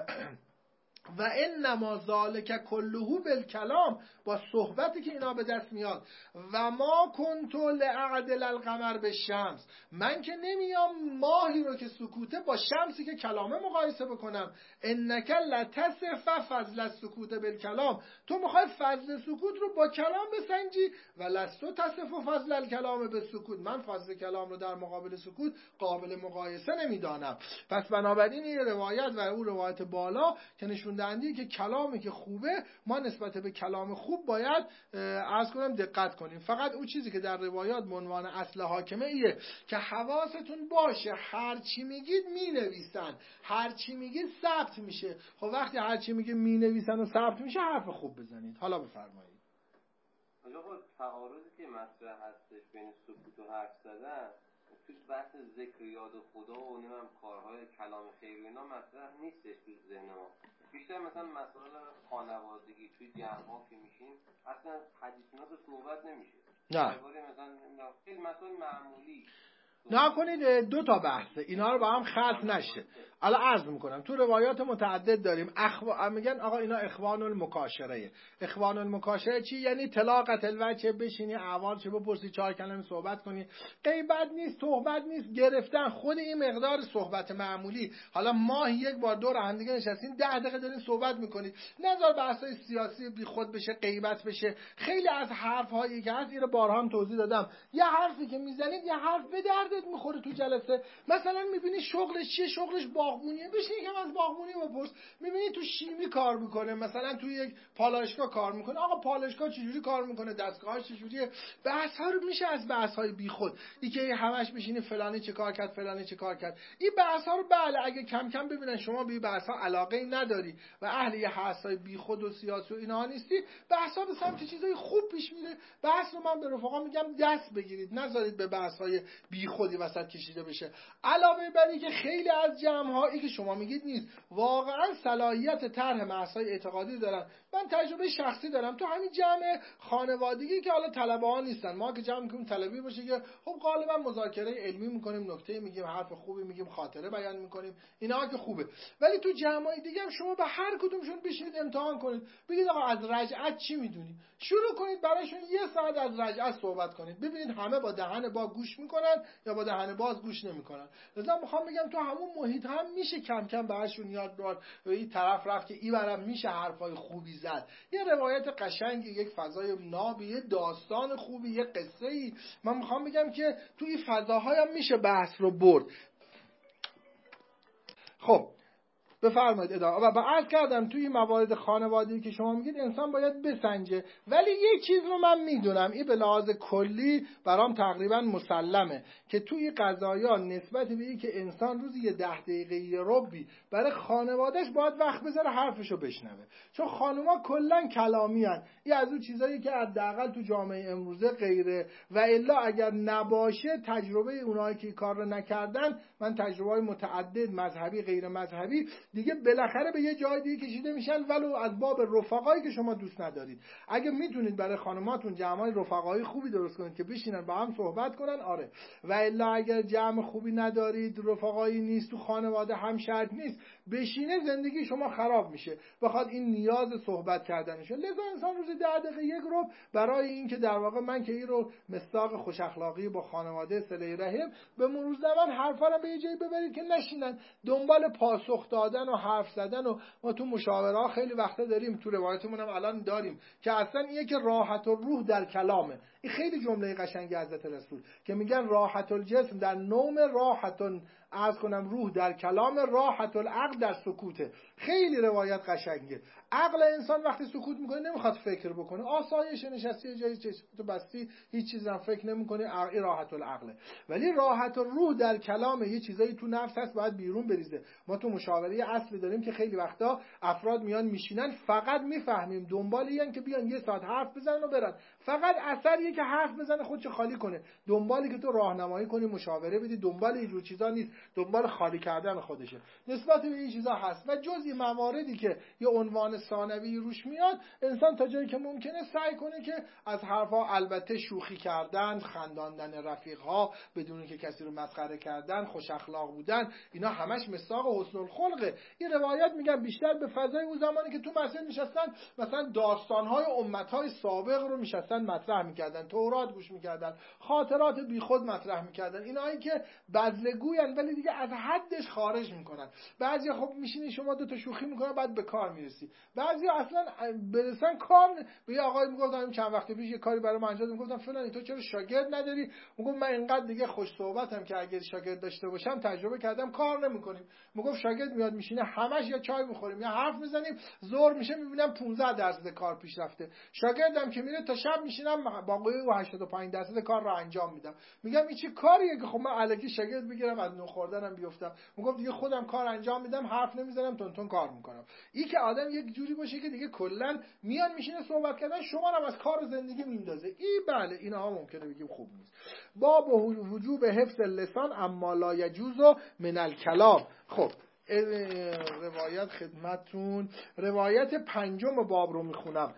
و انما ذالک کله بالکلام، با صحبتی که اینا به دست میاد. و ما کنت لاعدل القمر بالشمس، من که نمیام ماهی رو که سکوته با شمسی که کلامه مقایسه بکنم. انک لتصف فضل السکوت بالکلام، تو میخوای فضل سکوت رو با کلام بسنجی. و لستو تصف فضل الکلام بالسکوت، من فضل کلام رو در مقابل سکوت قابل مقایسه نمیدانم. پس بنابراین این روایت و اون روایت بالا که نشون دهنده که کلامی که خوبه، ما نسبت به کلام خوب باید عرض کنم دقت کنیم. فقط اون چیزی که در روایات به عنوان اصل حاکمه ایه که حواستون باشه هر چی میگید مینویسن، هر چی میگید ثبت میشه. خب وقتی هر چی میگه مینویسن و ثبت میشه، حرف خوب بزنید. حالا بفرمایید. حالا خب تعارضی که مطرح هستش بین سکوت و حرف زدن توی بحث ذکر یاد خدا و نمیم کارهای کلام خیر و اینا مطرح نیستش تو ذهن ما. بیشتر مثلا مسائل خانوادگی توی جمع‌ها که میشیم اصلا حدیث اینا تو صحبت نمیشه. نه. مثلا خیلی مسائل معمولی نه کنید دو تا بحثه، اینا رو با هم خلط نشه. حالا عرض میکنم تو روایات متعدد داریم اخو... میگن آقا اینا اخوان المکاشره. اخوان المکاشره چی؟ یعنی طلاقت الوجه، بشینی احوال چه بپرسی، چهار کلمه صحبت کنی. غیبت نیست، صحبت نیست، گرفتن خود این مقدار صحبت معمولی. حالا ماهی یک بار دور هم دیگه نشستین ده دقیقه دارین صحبت میکنید، نذار بحثای سیاسی بی خود بشه، غیبت بشه. خیلی از حرف هایی که هست اینو بارها هم توضیح دادم، یه حرفی که میزنید یه حرف به دردت میخوره تو جلسه. مثلا میبینی شغلش چیه، شغلش باغبونیه، بشین یکم از باغبونی بپرس. میبینی تو شیمی کار میکنه، مثلا تو یک پالایشگاه کار میکنه، آقا پالایشگاه چجوری کار میکنه، دستگاهش چجوریه. بحث ها رو میشه از بحث های بیخود این که همش میشینی فلانی چه کار کرد، فلانی چه کار کرد. این بحث ها رو بله اگه کم کم ببینن شما به این بحث ها علاقه ای نداری و اهل یه بحث های بیخود و سیاسی و اینا نیستی، بحث ها به سمت چیزای خوب پیش میره. بحث رو من به رفقا میگم دست بگیرید، نذارید به بحث های بیخودی وسط کشیده بشه. علاوه بر اینکه خیلی از جمع ها که شما میگید نیست. واقعا صلاحیت طرح بحث‌های اعتقادی دارن. من تجربه شخصی دارم تو همین جمع خانوادگی که حالا طلبه ها نیستن، ما که جمع کنیم طلبی باشه که خب غالبا مذاکره علمی میکنیم، نکته میگیم، حرف خوبی میگیم، خاطره بیان میکنیم، اینا که خوبه. ولی تو جمعای دیگه هم شما به هر کدومشون بشینید امتحان کنید، بگید آقا از رجعت چی میدونید، شروع کنید براشون یه ساعت از رجعت صحبت کنید، ببینید همه با دهن با گوش میکنن یا با دهن باز گوش نمیکنن. لذا میخوام بگم تو همون محیط هم میشه کم کم بهشون یاد داد و این طرف رفت که این برام میشه حرفای خوبی زد، یه روایت قشنگی، یک فضای نابی، یه داستان خوبی، یه قصه ای. من میخوام بگم که تو این فضاهای هم میشه بحث رو برد. خب بفرمایید ادامه. و عرض کردم توی موارد خانوادگی که شما میگید انسان باید بسنجه، ولی یک چیز رو من میدونم، این به لحاظ کلی برام تقریبا مسلمه که توی قضایا نسبت به این که انسان روزی یه ده دقیقه یه ربی برای خانوادهش باید وقت بذاره حرفشو بشنوه، چون خانوما کلا کلامی هن. این از اون چیزایی که حداقل تو جامعه امروزه غیره، و الا اگر نباشه تجربه اونایی که کار رو نکردن، من تجربه متعدد مذهبی غیر مذهبی دیگه بالاخره به یه جای دیگه کشیده میشن، ولو از باب رفقایی که شما دوست ندارید. اگه میتونید برای خانماتون جمعای رفقایی خوبی درست کنید که بشینن با هم صحبت کنن، آره. و الا اگر جمع خوبی ندارید، رفقایی نیست، تو خانواده هم شرط نیست، بشینه زندگی شما خراب میشه، بخواد این نیاز صحبت کردنشه. لذا انسان روزی ده دقیقه یک رو برای این که در واقع من که این رو مصداق خوش اخلاقی با خانواده صله رحم به مرور زمان حرفا رو به یه جایی ببرید که نشینن دنبال پاسخ دادن و حرف زدن. و ما تو مشاوره ها خیلی وقتا داریم، تو روایتمون هم الان داریم که اصلا اینه که راحت الروح در کلامه. این خیلی جمله قشنگی حضرت رسول که میگن راحت الجسم در نوم، راحت عرض کنم روح در کلام، راحت العقل در سکوته. خیلی روایت قشنگه. عقل انسان وقتی سکوت میکنه نمیخواد فکر بکنه، آسایش نشستی جای تو بستی هیچ چیزی هم فکر نمیکنه، این راحت العقله. ولی راحت الروح در کلام، یه چیزایی تو نفس هست باید بیرون بریزه. ما تو مشاوره اصلی داریم که خیلی وقتا افراد میان میشینن، فقط میفهمیم دنبال این که بیان یه ساعت حرف بزنن و برن، فقط اثریه که حرف بزنه خودش خالی کنه، دنبالی که تو راهنمایی کنی مشاوره بدی، دنبال این جور چیزا نیست، دنبال خالی کردن خودشه. نسبت به این چیزا هست و جزئی مواردی که یه عنوان ثانوی روش میاد، انسان تا جایی که ممکنه سعی کنه که از حرفا، البته شوخی کردن، خنداندن رفیقها بدون که کسی رو مسخره کردن، خوش اخلاق بودن، اینا همش مصداق حسن الخلقه. این روایت میگم بیشتر به فضای اون زمانی که تو مسجد نشستن، مثلا داستانهای امتهای سابق رو میشستن مطرح میکردن، تورات گوش میکردن، خاطرات بیخود مطرح میکردن، اینایی که بزلگوین ولی دیگه از حدش خارج میکنن. بعضیا خب میشینی شما دو تا شوخی میکنن بعد به کار میرسی، بعضیا اصلا برسن کار. به یه آقای میگفتم چند وقت پیش یه کاری برای من انجام میگفتم فلانی تو چرا شاگرد نداری؟ میگم من اینقدر دیگه خوش صحبتم که اگه شاگرد داشته باشم تجربه کردم کار نمیکنیم. میگم شاگرد میاد میشینه همش یا چای میخوریم یا حرف میزنیم، ظهر میشه میبینم پانزده درصد کار پیش رفته. شاگردم که میره تا شب میشینم باقی هشتاد و پنج درصد کار رو انجام میدم. میگم این چه کاریه که خب من الکی شاگرد بگیرم از نون خوردنم بیفتم؟ میگم دیگه خودم کار انجام میدم، حرف نمیزنم، تون تون کار میکنم. این که آدم یک جوری باشه که دیگه کلا میان میشینه صحبت کردن شما رو از کار و زندگی میندازه، این بله اینها ممکنه بگیم خوب نیست. باب وجوب حفظ اللسان اما لا یجوز من الکلام. خب روایت خدمتون، روایت پنجم باب رو میخونم.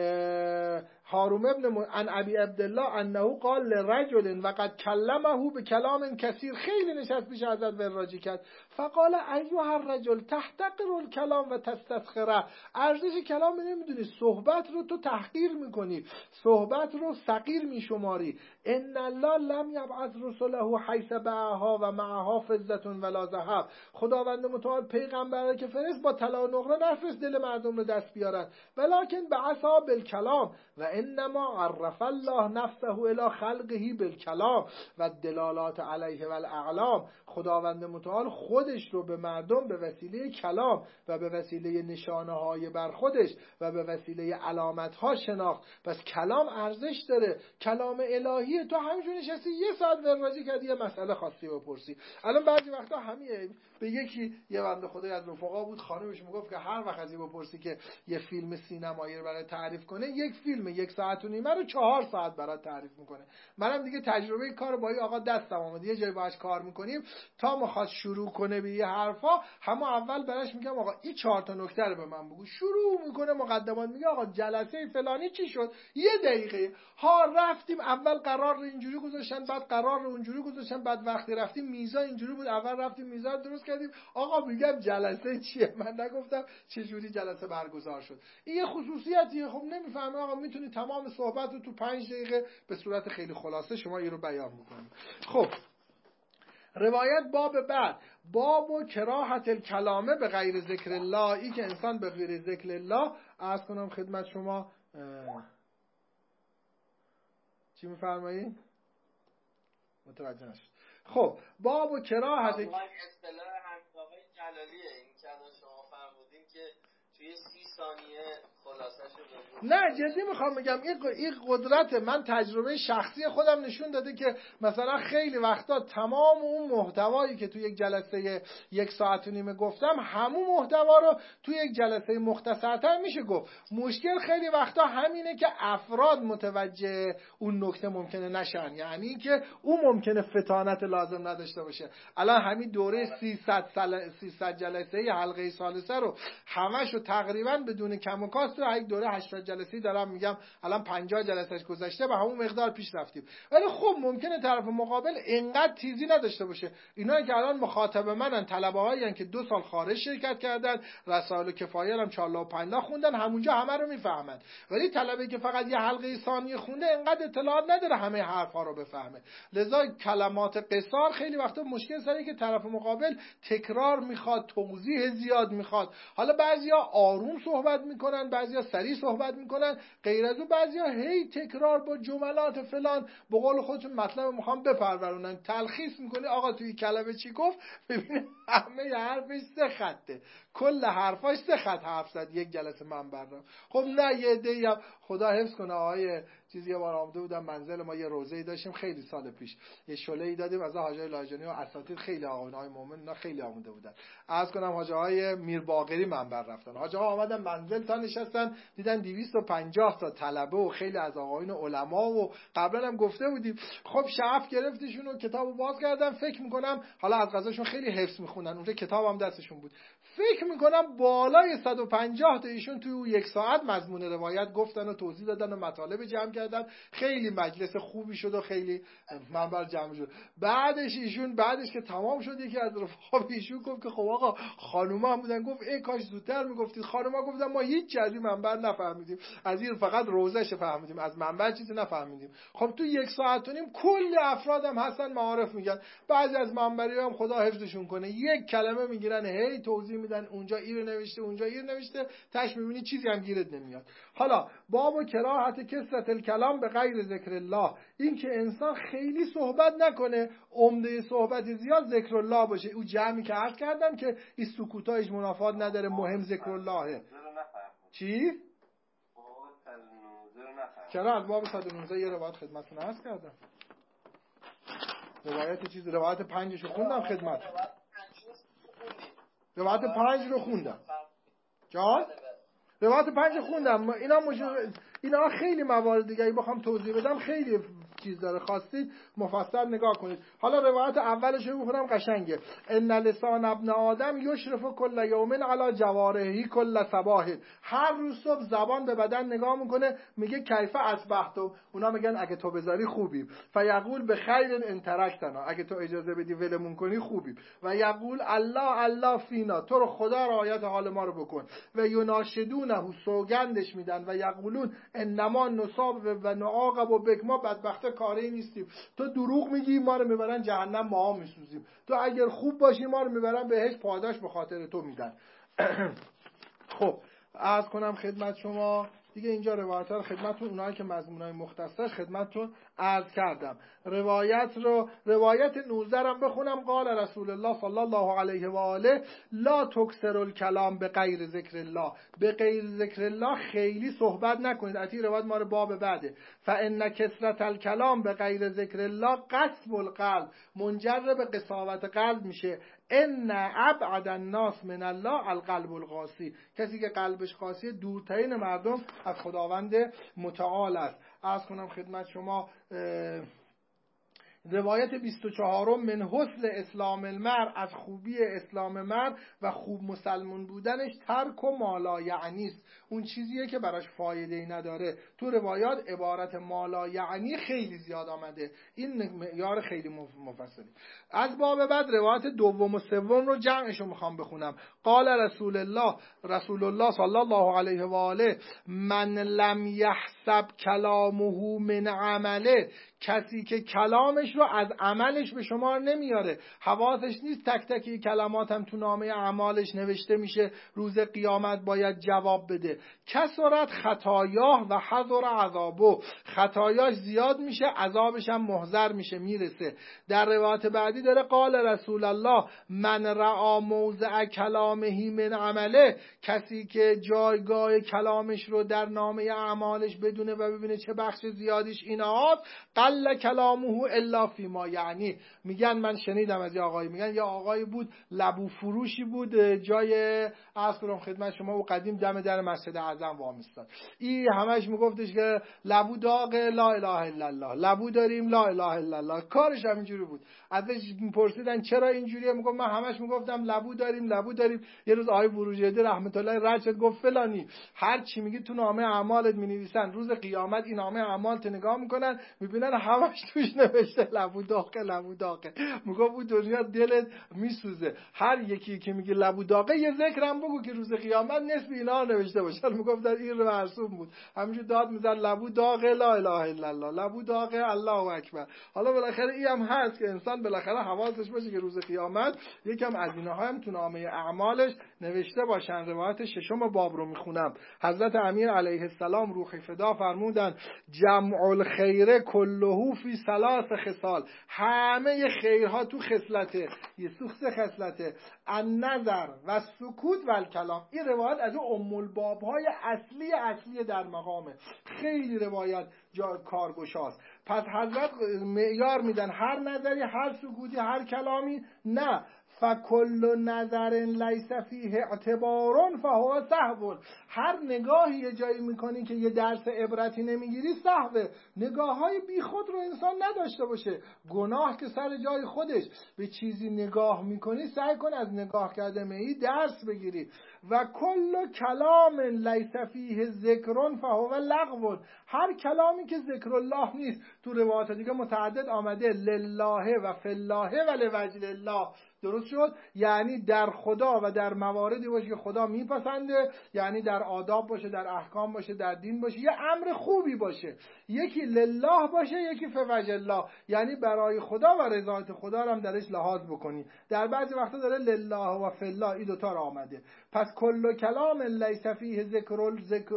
هارون ابن م... عن ابی عبدالله انه قال لرجل وقد کلمه بکلام کثیر، خیلی نشست پیش حضرت وراجی کرد. فقال ایها الرجل تحتقر الکلام و تستسخره، ارزش کلام نمیدونی، صحبت رو تو تحقیر میکنی، صحبت رو صغیر میشماری. ان الله لم یبعث رسله حیث بعها و معها فضة ولا ذهب، خداوند متعال پیغمبره که فرست با طلا و نقره نفرست دل مردم رو دست بیارن، ولکن بعثا بالکلام و انما عرف الله نفسه الی خلقه بالکلام و دلالات علیه و الاعلام، خداوند متعال خودش رو به مردم به وسیله کلام و به وسیله نشانه های بر خودش و به وسیله علامت ها شناخت. پس کلام ارزش داره، کلام الهی. تو همینجور نشستی یه ساعت وراجی کردی یه مسئله خواستی بپرسی. الان بعضی وقتا همین به یکی یه بنده خدای از رفقا بود، خانمش میگفت که هر وقت ازی بپرسی که یه فیلم سینمایی رو برای تعریف کنه، یک فیلم یک یک ساعت و نیمه رو چهار ساعت برات تعریف میکنه. منم دیگه تجربه کار با این آقا دستم اومد، یه جایی باهاش کار میکنیم، تا میخواد شروع کنه به یه حرفا، همون اول براش میگم آقا این چهار تا نکته رو به من بگو. شروع میکنه مقدمات، میگه آقا جلسه فلانی چی شد، یه دقیقه ها رفتیم، اول قرار رو اینجوری گذاشتن، بعد قرار رو اونجوری گذاشتن، بعد وقتی رفتیم میزا اینجوری بود، اول رفتیم میزا رو درست کردیم. آقا میگم جلسه چیه؟ من نگفتم چه جوری جلسه برگزار شد. این یه خصوصیتیه. خب نمیفهمه آقا، میتونی تمام صحبت رو تو پنج دقیقه به صورت خیلی خلاصه شما این رو بیان میکنی. خب روایت باب بعد، باب و کراهت الکلامه به غیر ذکر الله، ای که انسان به غیر ذکر الله، عرض کنم خدمت شما چی میفرمایید؟ متوجه نشد. خب باب و کراهت اصطلاح همین آقای جلالیه، این که الان شما فرمودین که توی سی ثانیه خلاصه شده. نه جدی میخوام بگم این قدرت من تجربه شخصی خودم نشون داده که مثلا خیلی وقتا تمام اون محتوایی که توی یک جلسه یک ساعت و نیمه گفتم، همون محتوا رو توی یک جلسه مختصرتر میشه گفت. مشکل خیلی وقتا همینه که افراد متوجه اون نکته ممکنه نشن، یعنی که اون ممکنه فطانت لازم نداشته باشه. الان همین دوره سیصد سال سیصد جلسه حلقه ثالثه رو همشو تقریبا بدون کم و کاست رو یک دوره هشتاد جلسه‌ای دارم میگم، الان پنجاه جلسهش گذشته و همون مقدار پیش رفتیم. ولی خب ممکنه طرف مقابل اینقدر تیزی نداشته باشه. اینا که الان مخاطب منن طلبه‌هایی که دو سال خارج شرکت کردن، رسائل کفایه هم چهار و پنج خوندن، همونجا همه رو میفهمن. ولی طلبه که فقط یه حلقه ثانیه خونده اینقدر اطلاعات نداره همه حرفا رو بفهمه. لذا کلمات قصار خیلی وقتا مشکل سره که طرف مقابل تکرار میخواد، توضیح زیاد میخواد. حالا بعضیا آروم صحبت میکنن، بعضیا سریع صحبت میکنن، غیر از اون بعضیا هی تکرار با جملات فلان به قول خودتون مطلب میخوام بپرورونن. تلخیص میکنی آقا توی کلمه چی گفت، ببینه همه حرفش سه خطه، کل حرفاش سه خط حرف زد یک جلسه منبر رو. خب نه یه عده‌ای خدا حفظ کنه آقای چیزی یه بار آمده بودم منزل ما، یه روزه‌ای داشتیم خیلی سال پیش، یه شله‌ای دادیم از حاجی لاجانی و اساتید خیلی آقایان مؤمن اینا خیلی آمده بودن. عرض کنم حاجی های میر باقری منبر رفتن، حاجی ها آمدن منزل تا نشستن، دیدن دویست و پنجاه تا طلبه و خیلی از آقایان علما و قبلا هم گفته بودیم. خب شعف گرفتشون و کتابو باز کردن، فکر می‌کنم حالا از قضاشون خیلی حفظ می‌خوندن، اونجا کتابم دستشون بود، فکر می‌کنم بالای صد و پنجاه تا ایشون توی یک ساعت مضمون روایت گفتن و توضیح دادن و مطالب جمع کردن. خیلی مجلس خوبی شد و خیلی منبر جمع شد. بعدش ایشون بعدش که تمام شد یکی از رفقا ایشون گفت که خب آقا خانوما هم بودن، گفت ای کاش زودتر میگفتید. خانوما گفتن ما هیچ از این منبر نفهمیدیم، از این فقط روزش فهمیدیم، از منبر چیزی نفهمیدیم. خب تو یک ساعت و نیم کل افرادم هستن معارف میگن، بعضی از منبری هم خدا حفظشون کنه یک کلمه میگیرن هی توضیح میدن، اونجا این رو نوشته اونجا این رو نوشته، تاش میبینی چیزی هم گیرت نمیاد. حالا باب و کراهت کثرت الکلام به غیر ذکر الله، این که انسان خیلی صحبت نکنه، عمده صحبت زیاد ذکر الله باشه. او جمعی که عرض کردم که این سکوتایش منافات نداره، مهم ذکر اللهه. چی؟ چرا از باب صد و نوزده یه روایت خدمتتون عرض کردم، روایت چیز روایت پنجش رو خوندم خدمت، روایت پنج رو خوندم جان، روایت پنج خوندم. اینا مش... اینا خیلی موارد دیگه بخوام توضیح بدم خیلی چیز داره، خواستید مفصل نگاه کنید. حالا روایت اولش رو بخونم قشنگه. ان لسان ابن آدم یشرف کل یوم علی جوارحی کل صباح، هر روز صبح زبان به بدن نگاه میکنه میگه کیف اصبحتم، اونا میگن اگه تو بذاری خوبیم، فیقول به خیر ان ترکتنا، اگه تو اجازه بدی ولمون کنی خوبیم، و یقول الله الله فینا، تو رو خدا رعایت حال ما رو بکن، و یناشدونه، سوگندش میدن، و یقولون انما نصاب و نعاقب و بک، ما بدبخت کاری نیستیم، تو دروغ میگی ما رو میبرن جهنم ما هم میسوزیم، تو اگر خوب باشی ما رو میبرن بهشت پاداش به خاطر تو میدن. خب عرض کنم خدمت شما دیگه اینجا روایت ها رو خدمتتون، اونایی که مضمونای مختصر خدمتتون عرض کردم. روایت رو روایت نوزده هم بخونم. قال رسول الله صلی الله علیه و آله لا تکثروا الکلام به غیر ذکر الله، به غیر ذکر الله خیلی صحبت نکنید. اتی روایت ما رو باب بعده. فان کثرت الکلام به غیر ذکر الله قصب القلب، منجر به قساوت قلب میشه. ان ابعد الناس من الله القلب القاسی، کسی که قلبش قاسی دورترین مردم از خداوند متعال است. عرض کنم خدمت شما روایت بیست و چهارم من حسن اسلام المرء، از خوبی اسلام مرد و خوب مسلمون بودنش ترک و مالا یعنی است، اون چیزیه که براش فایده ای نداره. تو روایات عبارت مالا یعنی خیلی زیاد آمده، این معیار خیلی مفصلی. از باب بعد روایت دوم و سوم رو جمعشو میخوام بخونم. قال رسول الله رسول الله صلی الله علیه و آله من لم یحسب کلامه من عمله، کسی که کلامش رو از عملش به شمار نمیاره، حواسش نیست تک تک کلماتم تو نامه اعمالش نوشته میشه، روز قیامت باید جواب بده. کثرت خطایاه و حضر عذابه، خطایاش زیاد میشه، عذابش هم محضر میشه، میرسه. در روایت بعدی داره قال رسول الله من رعا موضع کلامه من عمله، کسی که جایگاه کلامش رو در نامه اعمالش بدونه و ببینه چه بخش زیادیش اینهاست، قل کلامه الا فی ما یعنی. میگن من شنیدم از یه آقایی، میگن یه آقایی بود لبو فروشی بود جای عصرم خدمت شما و قدیم دم در مسجد اعظم وامیستاد. این همش میگفتش که لبو داغ لا اله الا الله، لبو داریم لا اله الا الله، کارش همینجوری بود. ازش میپرسیدن چرا اینجوریه، میگفت من همش میگفتم لبو داریم لبو داریم. یه روز آقای بروجردی رحمت الله رد شد گفت فلانی هر چی میگی تو نامه اعمالت مینویسن، روز قیامت این نامه اعمالت نگاه میکنن میبینن همش توش نوشته لبو داغه لبو داغه. میگه بود دنیا دلت میسوزه، هر یکی که میگه لبو داغه یه ذکرم بگو که روز قیامت نصف اینا نوشته باشه. میگفت در این مرسوم بود، همینجور داد میزد لبو داغه لا اله الا الله، لبو داغه الله اکبر. حالا بالاخره این هم هست که انسان بالاخره حواسش باشه که روز قیامت یکم از اینها هم تو نامه اعمالش نوشته باشن. روایت ششم باب رو میخونم. حضرت امیر علیه السلام روح فدا فرمودن جمع الخیر کله فی ثلاث خصال، همه خیرها تو خصلته، یه سوخت خصلته، النظر و سکوت و الکلام. این روایت از اون ام الباب‌های اصلی اصلی در مقامه، خیلی روایت جا کارگشاست. پس حضرت معیار میدن هر نظری هر سکوتی هر کلامی نه، فکل نظر لیس فیه اعتبار فهو سهو، هر نگاهی یه جایی میکنی که یه درس عبرتی نمیگیری سهوه. نگاه های بی خود رو انسان نداشته باشه، گناه که سر جای خودش، به چیزی نگاه میکنی سعی کن از نگاه کردن ای درس بگیری. و کل کلام لیس فیه ذکر فهو لغو، هر کلامی که ذکر الله نیست. تو روایات دیگه متعدد آمده لله و فی الله و لوجه الله، درست شد؟ یعنی در خدا و در مواردی باشه که خدا میپسنده، یعنی در آداب باشه، در احکام باشه، در دین باشه، یه امر خوبی باشه. یکی لله باشه یکی فی وجه الله، یعنی برای خدا و رضایت خدا رو هم درش لحاظ بکنی. در بعضی وقتا داره لله و فی الله این دوتا رو آمده. پس کل کلام لیس فیه ذکر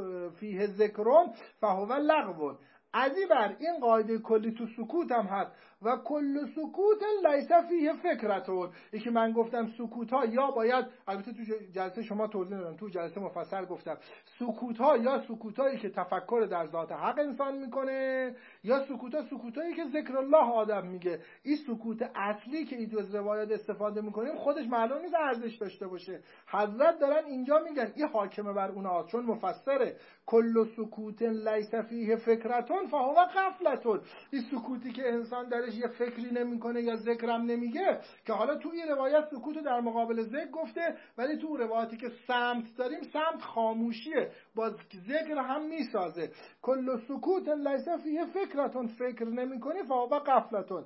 فیه ذکر فهو لغو. عزی بر این قاعده کلی تو سکوت هم هست و کل سکوت لیس فیه فکرتون. یکی من گفتم سکوت ها یا باید، البته تو جلسه شما توضیح دادم، تو جلسه مفصل گفتم سکوت ها یا سکوت هایی که تفکر در ذات حق انسان میکنه، یا سکوت ها سکوت هایی که ذکر الله آدم میگه. این سکوت اصلی که این از روایات استفاده میکنیم خودش معلوم نیست ارزش داشته باشه. حضرت دارن اینجا میگن این حاکمه بر اونها، چون مفسره کل سکوت لیس فیه فکرتون فهو غفلتون. این سکوتی که انسان درش یه فکری نمیکنه یا ذکرم نمیگه، که حالا تو این روایت سکوت در مقابل ذکر گفته، ولی تو روایتی که سمت داریم سمت خاموشیه، با ذکر هم میسازه. کل سکوت لیس فیه فکرتون، فکر نمیکنی فهو غفلتون.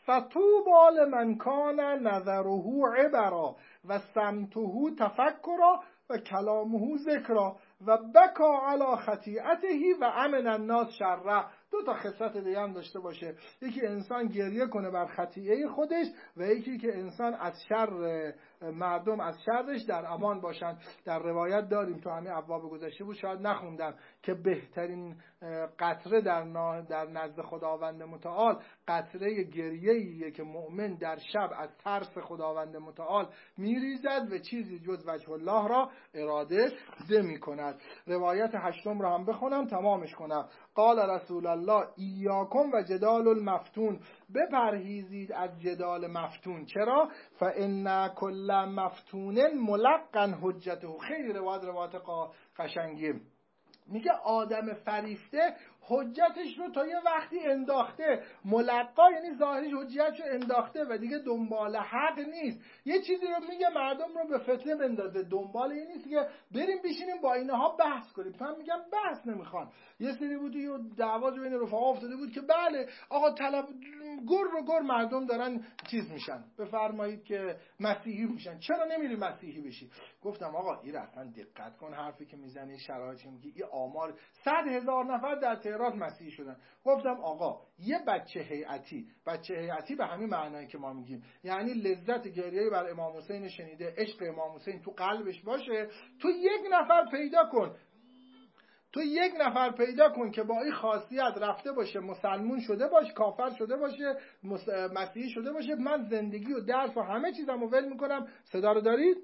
فطوبی لمن کان نظره عبرا و سمته تفکرا و کلامه ذکرا و بکا علی خطیئته و امن الناس شره. دو تا خصلت دیگه هم داشته باشه، یکی انسان گریه کنه بر خطیئه خودش و یکی که انسان از شر مردم از شرش در امان باشند. در روایت داریم تو همین ابواب گذشته بود، شاید نخوندم، که بهترین قطره در در نزد خداوند متعال قطره گریه‌ایه که مؤمن در شب از ترس خداوند متعال میریزد و چیزی جز وجه الله را اراده نمی کند. روایت هشتم را هم بخونم تمامش کنم. قال رسول الله ایاکم و جدال المفتون، بپرهیزید از جدال مفتون. چرا؟ فان کل مفتون ملقن حجته. خیلی روایت روایت قشنگی میگه آدم فریفته حجتش رو تا یه وقتی انداخته، ملقا یعنی ظاهرش حجتش رو انداخته و دیگه دنبال حق نیست. یه چیزی رو میگه مردم رو به فتنه بندازه، دنبال این نیست که بریم بشینیم با اینها بحث کنیم. من میگم بحث نمیخوان. یه سری بود یه دعوا بین رفقا افتاده بود که بله آقا طلب گر رو گر مردم دارن چیز میشن، بفرمایید که مسیحی میشن، چرا نمیری مسیحی بشی؟ گفتم آقا این اصلا دقت کن حرفی که میزنی، شرایطی میگی، این آمار صد هزار نفر در تهران مسیحی شدن. گفتم آقا یه بچه هیئتی، بچه هیئتی به همین معنایی که ما میگیم، یعنی لذت گریه بر امام حسین شنیده، عشق امام حسین تو قلبش باشه، تو یک نفر پیدا کن تو یک نفر پیدا کن که با این خاصیت رفته باشه مسلمون شده باشه، کافر شده باشه، مسیحی شده باشه، من زندگی و درس و همه چیزم رو ول میکنم. صدا رو دارید؟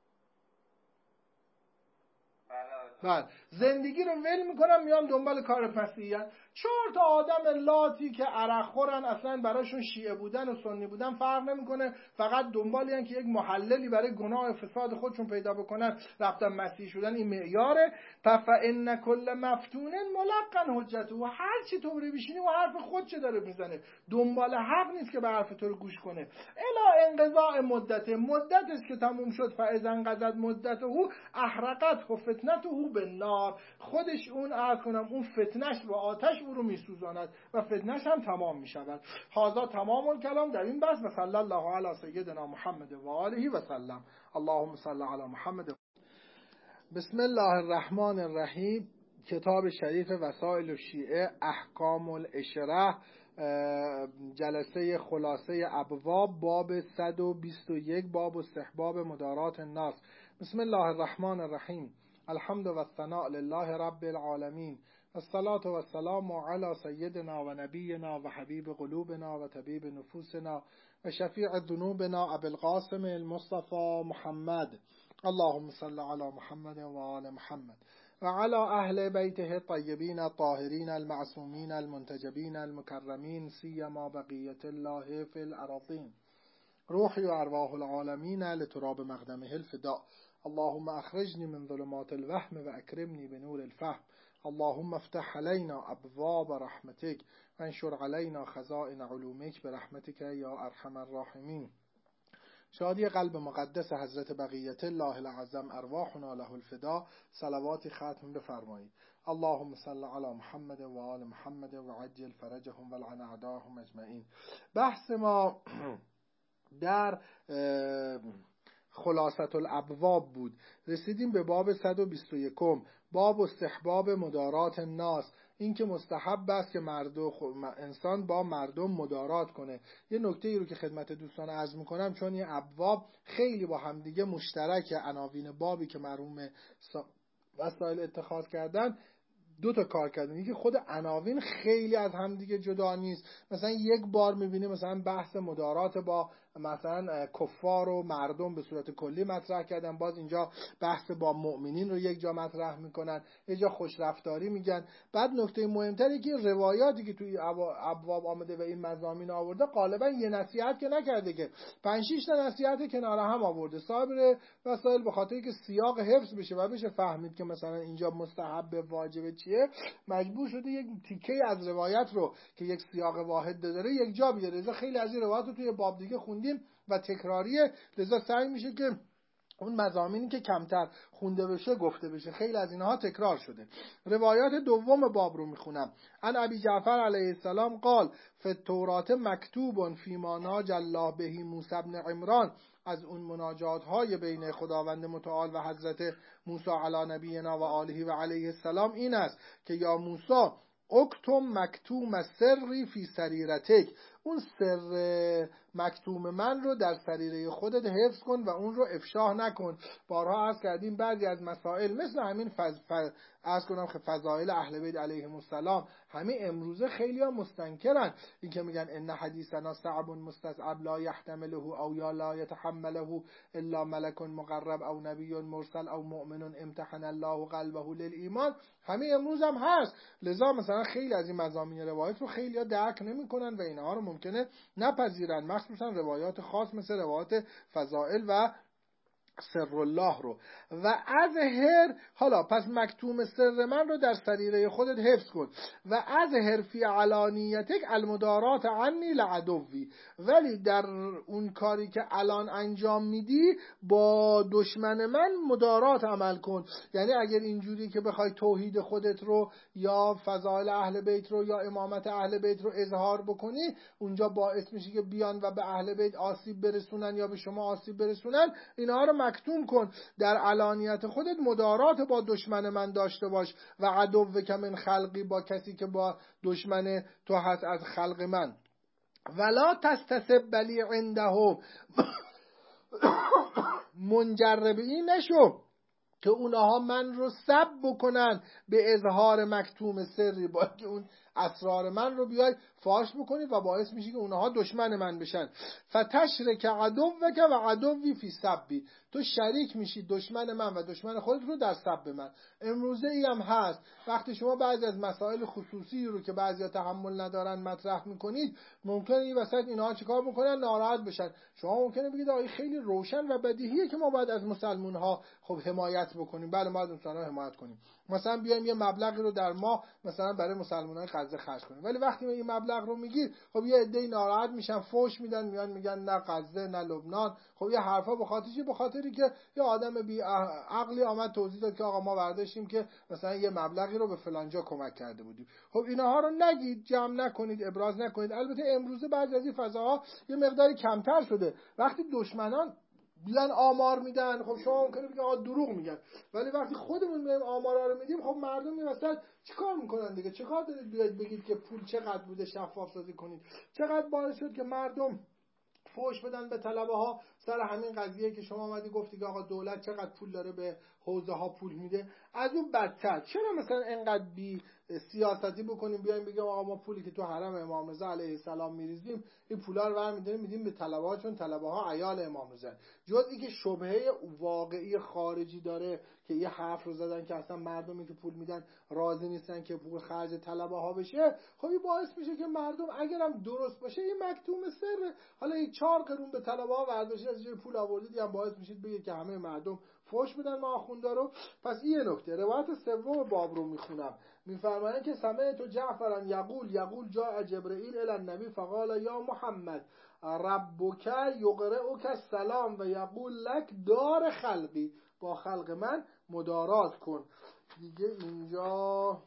بله. زندگی رو ول میکنم میام دنبال کار مسیحیت. چهار تا آدم لاتی که عرق خورن، اصلا براشون شیعه بودن و سنی بودن فرق نمیکنه، فقط دنبال این که یک محللی برای گناه و فساد خودشون پیدا بکنن رفتن مسیحی شدن. این معیاره. فان کل مفتون ملقن حجته. و هر چی تو بری بشینی و حرف خودش داره میزنه، دنبال حق نیست که به حرف تو رو گوش کنه. الا انقضاء مدته، مدت است که تموم شد. فاذا انقضت مدته احرقت فتنته بالنار. خودش اون عرض کنم اون فتنش با آتش او رو میسوزاند و فتنش هم تمام میشود. هذا تمام الکلام در این بحث. و صلی الله علی سیدنا محمد و آله و سلم. اللهم صل علی محمد. بسم الله الرحمن الرحیم. کتاب شریف وسائل الشیعه، احکام الاشره، جلسه خلاصه ابواب، باب صد و بیست و یک، باب استحباب مدارات الناس. بسم الله الرحمن الرحیم. الحمد و الثناء لله رب العالمین، الصلاة و السلام علی سیدنا و نبینا و حبیب قلوبنا و طبیب نفوسنا و شفیع ذنوبنا ابی القاسم المصطفى محمد. اللهم صل علی محمد و آل محمد و علی اهل بیته الطیبین الطاهرین المعصومین المنتجبین المکرمین، سیما بقیت الله فی الارضین. روحی و ارواح العالمین لتراب مقدمه الفداء. اللهم اخرجنی من ظلمات الوهم و اکرمنی بنور الفهم. اللهم افتح علينا ابواب رحمتك و انشر علينا خزائن علومك برحمتك یا ارحم الراحمین. شادی قلب مقدس حضرت بقیت الله العظم، ارواحنا له الفدا. صلوات ختم بفرمایید. اللهم صل علی محمد و آل محمد و عجل فرجهم و لعن اعداهم اجمعین. بحث ما در خلاصة الابواب بود. رسیدیم به باب صد و بیست و یک، باب استحباب مدارات الناس. این که مستحب است که مردم انسان با مردم مدارات کنه. یه نکته ای رو که خدمت دوستان عرض میکنم، چون این ابواب خیلی با همدیگه مشترک، عناوین بابی که مرحوم وسائل اتخاذ کردن دو تا کار کردن. یکی خود عناوین خیلی از همدیگه جدا نیست. مثلا یک بار میبینیم مثلا بحث مدارات با مثلا کفار و مردم به صورت کلی مطرح کردن، باز اینجا بحث با مؤمنین رو یک جا مطرح میکنن، یه جا خوش رفتاری میگن. بعد نکته مهمتری که روایاتی که توی ابواب آمده و این مضامین آورده غالبا یه نصیحت که نکرده، که پنج شش تا نصیحت کنار هم آورده. صاحب وسائل به خاطر که سیاق حفظ بشه و بشه فهمید که مثلا اینجا مستحب واجب چیه، مجبور شده یک تیکه از روایت رو که یک سیاق واحد داره یک جا بیاره. لذا خیلی از این روایت رو توی باب دیگه خوندیم و تکراریه، لذا سعی میشه که اون مضامینی که کمتر خونده بشه گفته بشه. خیلی از اینها تکرار شده. روایات دوم باب رو میخونم. ان ابی جعفر علیه السلام قال فی التوراة مکتوب فیما ناجى الله به موسی بن عمران. از اون مناجات های بین خداوند متعال و حضرت موسی علی نبینا و آله و علیه السلام این است که یا موسی اکتم مکتوم سری فی سریرتک. اون سر مکتوم من رو در سریره خودت حفظ کن و اون رو افشا نکن. بارها عرض کردیم بعضی از مسائل مثل همین فز... فز... عرض کنم که فضائل اهل بیت علیهم السلام همین امروزه خیلی ها مستنکرن، این که میگن ان حدیثنا صعب مستصعب لا یحتمله او یا لا یتحمله الا ملک مقرب او نبی مرسل او مؤمن امتحن الله قلبه للایمان، همین امروز هم هست. لذا مثلا خیلی از این مضامین روایت رو خیلی ها درک نمیکنن و اینها رو ممکنه نپذیرن، مخصوصا روایات خاص مثل روایات فضائل و سر الله رو. و اظهر، حالا پس مکتوم سر من رو در سریره خودت حفظ کن. و اظهر فی علانیتک المدارات عنی لعدوی، ولی در اون کاری که الان انجام میدی با دشمن من مدارات عمل کن. یعنی اگر اینجوری که بخوای توحید خودت رو یا فضائل اهل بیت رو یا امامت اهل بیت رو اظهار بکنی، اونجا باعث میشه که بیان و به اهل بیت آسیب برسونن یا به شما آسیب برسونن، اینها رو مکتوم کن. در علانیت خودت مدارات با دشمن من داشته باش. و عدو که من خلقی، با کسی که با دشمن تو هست از خلق من. ولا تستسب بلی عنده، منجربی نشو که اونها من رو سب بکنن به اظهار مکتوم سری، با که اون اسرار من رو بیای فاش بکنی و باعث میشه که اونها دشمن من بشن. فتشرک عدوک و عدوی فی سبی، تو شریک میشی دشمن من و دشمن خودت رو در سب من. امروزه ای هم هست وقتی شما بعضی از مسائل خصوصی رو که بعضیا تحمل ندارن مطرح میکنید، ممکنه این وسط اینها چیکار بکنن؟ ناراحت بشن. شما ممکنه بگید آقا خیلی روشن و بدیهیه که ما باید از مسلمان ها خب حمایت بکنیم. بله ما از مسلمان ها حمایت کنیم، مثلا بیایم یه مبلغی رو در ماه مثلا برای مسلمانان غزه خرج کنیم. ولی وقتی این مبلغ رو میگیر، خب یه عده‌ای ناراحت میشن، فوش میدن، میان میگن نه غزه نه لبنان. خب یه حرفا به خاطر چی؟ به خاطری که یه آدم بی عقلی آمد توضیح داد که آقا ما برداشتیم که مثلا یه مبلغی رو به فلان جا کمک کرده بودیم. خب اینها رو نگید، جمع نکنید، ابراز نکنید. البته امروزه بعضی از این فضاها یه مقداری کمتر شده. وقتی دشمنان بیان آمار میدن، خب شما ممکنه بگید آقا دروغ میگن، ولی وقتی خودمون میایم آمارا رو میدیم، خب مردم میرسن چیکار میکنن دیگه؟ چیکار دارید بیاید بگید که پول چقدر بوده شفاف سازی کنید؟ چقدر باعث شد که مردم فوش بدن به طلبه ها سر همین قضیه که شما اومدی گفتی که آقا دولت چقدر پول داره به حوزه ها پول میده. از اون بدتر چرا مثلا اینقدر بی سیاستی بکنیم، بیایم بگیم آقا ما پولی که تو حرم امام رضا علیه السلام میریزیم این پولا رو برمی‌داریم میدیم به طلبه ها، چون طلبه ها عیال امام رضا. جزئی که شبهه واقعی خارجی داره که یه حرف رو زدن که اصلا مردمی که پول میدن راضی نیستن که پول خرج طلبه ها بشه، خب این باعث میشه که مردم اگرم درست باشه این مکتوم سر، حالا این چهار قرون به طلبه ها برداشتید از جای پول آوردید، هم باعث میشید بگید که همه مردم فوش بدن ما آخوندا رو. پس این نکته. روایت سوم باب رو میخونم، میفرمایند که سمعت جعفر یقول یقول جاء جبرئیل الی النبی فقال یا محمد ربک یقرئک السلام و یقول لک دار خلقی، با خلق من مدارات کن. دیگه اینجا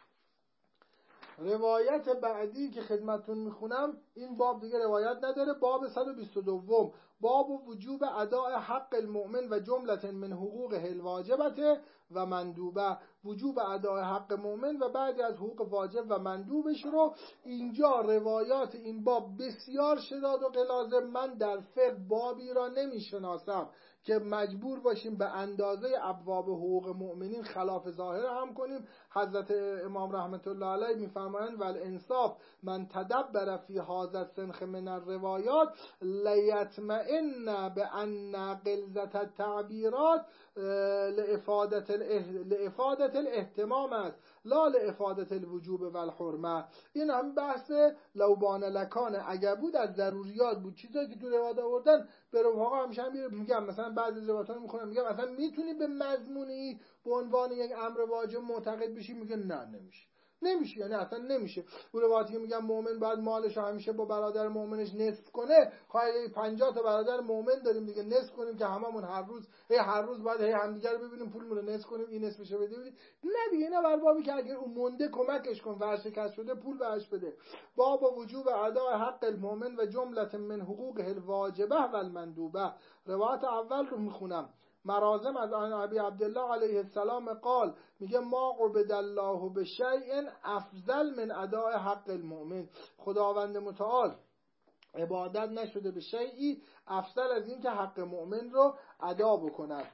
روایت بعدی که خدمتون میخونم این باب دیگه روایت نداره. باب صد و بیست و دو، باب وجوب اداء حق المؤمن و جملة من حقوقه الواجبه و مندوبه، وجوب اداء حق مؤمن و بعضی از حقوق واجب و مندوبش رو. اینجا روایات این باب بسیار شداد و غلاظه. من در فقه بابی را نمیشناسم که مجبور باشیم به اندازه ابواب حقوق مؤمنین خلاف ظاهر هم کنیم. حضرت امام رحمت الله علیه میفرمایند والانصاف من تدبر فی هذا السنخ من الروایات لیطمئن بان غلظة التعبیرات لافاده لافاده الاهتمام است لا لافاده الوجوب و الحرمه. این هم بحث لوبان لکان، اگر بود از ضروریات بود چیزایی که تو روایات آوردن به رفقا همیشه هم میگم، مثلا بعضی از روایات‌ها میخونم میگم مثلا میتونی به مضمونی به عنوان یک امر واجب معتقد بشی، میگه نه نمیشه نمیشه یعنی اصلا نمیشه. اون روایتی که میگم مؤمن باید مالش همیشه با برادر مؤمنش نصف کنه، خواهی پنجاه تا برادر مؤمن داریم دیگه نصف کنیم که هممون هر روز هی هر روز باید هی همدیگه رو ببینیم پولمون رو نصف کنیم این نصفش رو بده. نه دیگه اینا بر بابی که اگر اون مونده کمکش کن، ورشکست شده پول بهش بده. باب وجوب اداء حق المؤمن و جملة من حقوقه الواجبه و المندوبه. روایت اول رو میخونم. مرازم از آن ابی عبدالله علیه السلام قال، میگه ما عبد الله بشیء افضل من اداء حق المؤمن. خداوند متعال عبادت نشده به شیئی افضل از این که حق مؤمن رو ادا بکند.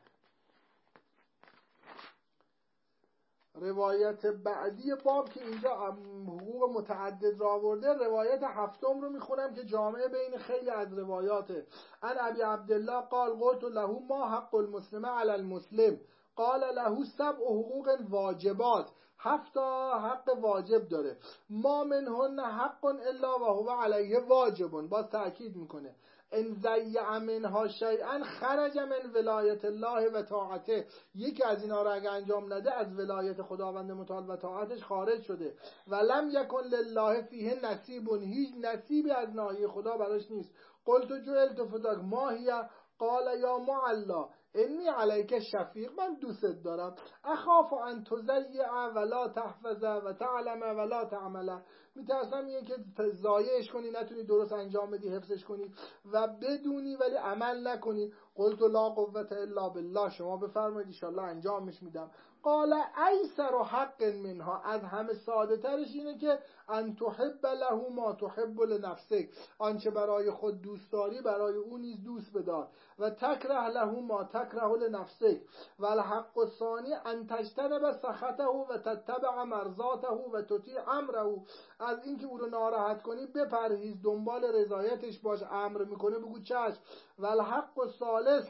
روایت بعدی باب که اینجا حقوق متعدد را آورده، روایت هفتم رو میخونم که جامعه بین خیلی از روایاته. ان ابی عبدالله قال قلت له ما حق المسلم علی المسلم قال له سبع حقوق واجبات، هفت حق واجب داره. ما منهن حق الا و هو علیه واجب. باز تأکید میکنه ان ضیع منها شیئا خرج من ولایت الله و طاعته، یکی از اینا رو اگه انجام نده از ولایت خداوند متعال و طاعتش خارج شده. ولم یکن لله فیه نصیب، هیچ نصیبی از ناحیه خدا براش نیست. قلت جعلت فداک ما هی قال یا معلا انی علیک شفیق، من دوست دارم. اخاف ان تضیع ولا تحفظ و تعلم ولا تعمل، میترسم یه که ضایعش کنی، نتونی درست انجام بدی، حفظش کنی و بدونی ولی عمل نکنی. قلت لا قوة الا بالله، شما بفرمایید ان شاء الله انجامش میدم. قال ایسر حق منها، از همه ساده ترش اینه که ان تحب له ما تحب لنفسک، آنچه برای خود دوست داری برای اون نیز دوست بدار. و تکره له ما تکره لنفسک. و الحق الثانی ان تجتنب سخطه و تتبع مرضاته و تطیع امره، از اینکه او رو ناراحت کنی بپرهیز، دنبال رضایتش باش، امر میکنه بگو چشم. و الحق الثالث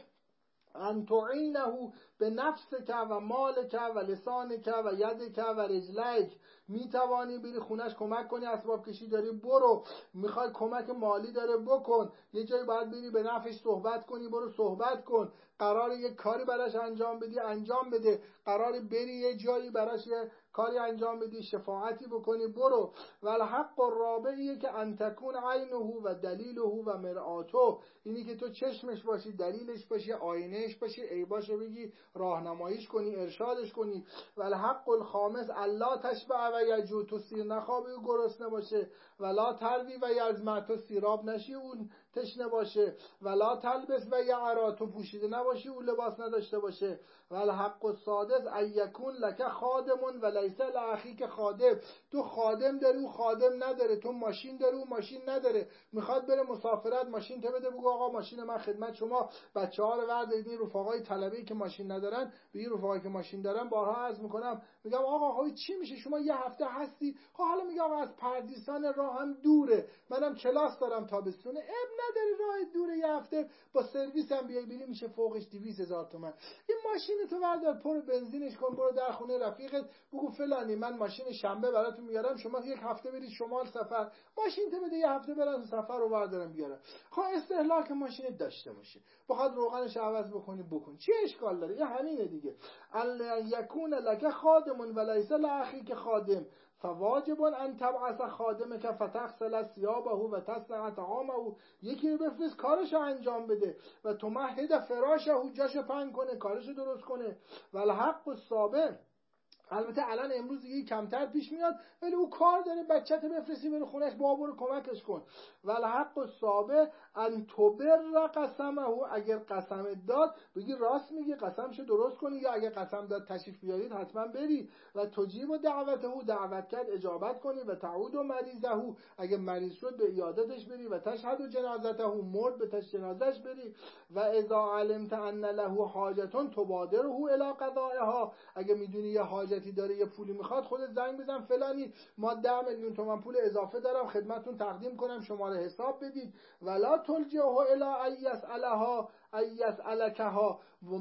ان تعینه به نفسک و مالک و لسانک و یدک و رجلک، می توانی بری خونش کمک کنی، اسباب کشی داری برو، میخوای کمک مالی داره بکن، یه جایی باید بری به نفعش صحبت کنی برو صحبت کن، قرار یه کاری براش انجام بدی انجام بده، قرار بری یه جایی براش یه کاری انجام بدی شفاعتی بکنی برو. و الحق الرابعیه که ان تکون عینه و دلیله و مرآته، اینی که تو چشمش باشی، دلیلش باشی، آینهش باشی، عیباشو بگی، راهنماییش کنی، ارشادش کنی. و الحق الخامس الا تشبع و یجوع، تو سیر نخوابی و گرسنه باشه، ولا تروی و یظمأ، تو سیراب نشی اون تشنه باشه، ولا تلبس و یعرا، تو پوشیده نباشی اون لباس نداشته باشه. و الحق السادس ان یکون لک خادم و لیس لاخیک خادم، تو خادم داری او خادم نداره، تو ماشین داری او ماشین نداره، میخواد بره مسافرت ماشین ته بده، بگو آقا ماشین من خدمت شما، بچه‌ها رو وردارید. این رفقای طلبه‌ای که ماشین ندارن به این رفقایی که ماشین دارن بارها عرض میکنم، میگم آقا آقا چی میشه شما یه هفته هستی، خب حالا میگم آقا از پردیسان راه هم دوره، منم کلاس دارم تابستونه، اب نداره راه دوره، یه هفته با سرویس هم بیای بری میشه فوقش دویست هزار تومان. این ماشین تو بردار پر بنزینش کن، برو در خونه رفیقت بگو فلانی من ماشین شنبه براتون میارم، شما یک هفته برید شمال سفر، ماشین تو بده یه هفته برن سفر رو بردارم بیارم. خب استهلاک ماشین داشته باشه، بخواد روغنش عوض بکنی بکن، چه اشکال داره؟ این همینه دیگه. ان یکون لک خادم و لیس لاخیک خادم فواجب ان تبعث خادمک فتغسل ثيابه و تصنع طعامه، یکی رو بفرست کارشو انجام بده و تمهد فراشه، جاشو پهن کنه، کارشو درست کنه. و الحق السابع، البته الان امروز دیگه کمتر پیش میاد ولی او کار داره، بچه‌ت بفرستی بره خونش بابا رو کمکش کن. و الحق السابع ان تبر قسمه، اگر قسم داد بگی راست میگی قسمشو درست کنی، یا اگر قسم داد تشریف بیارید حتما بری. و تجیب دعوته، دعوت کرد اجابت کنی. و تعود مریضه، اگر مریض شد به عیادتش بری. و تشهد جنازته، مرد به تشییع جنازش بری. و اذا علمت ان له حاجه تبادره الی قضائها، اگر میدونی یه حاجت داره یه پولی میخواد خودت زنگ بزن فلانی ما ده میلیون تومان پول اضافه دارم خدمتتون تقدیم کنم شماره حساب بدید. ولا تلجئه الی ان یسالها ان یسالکها،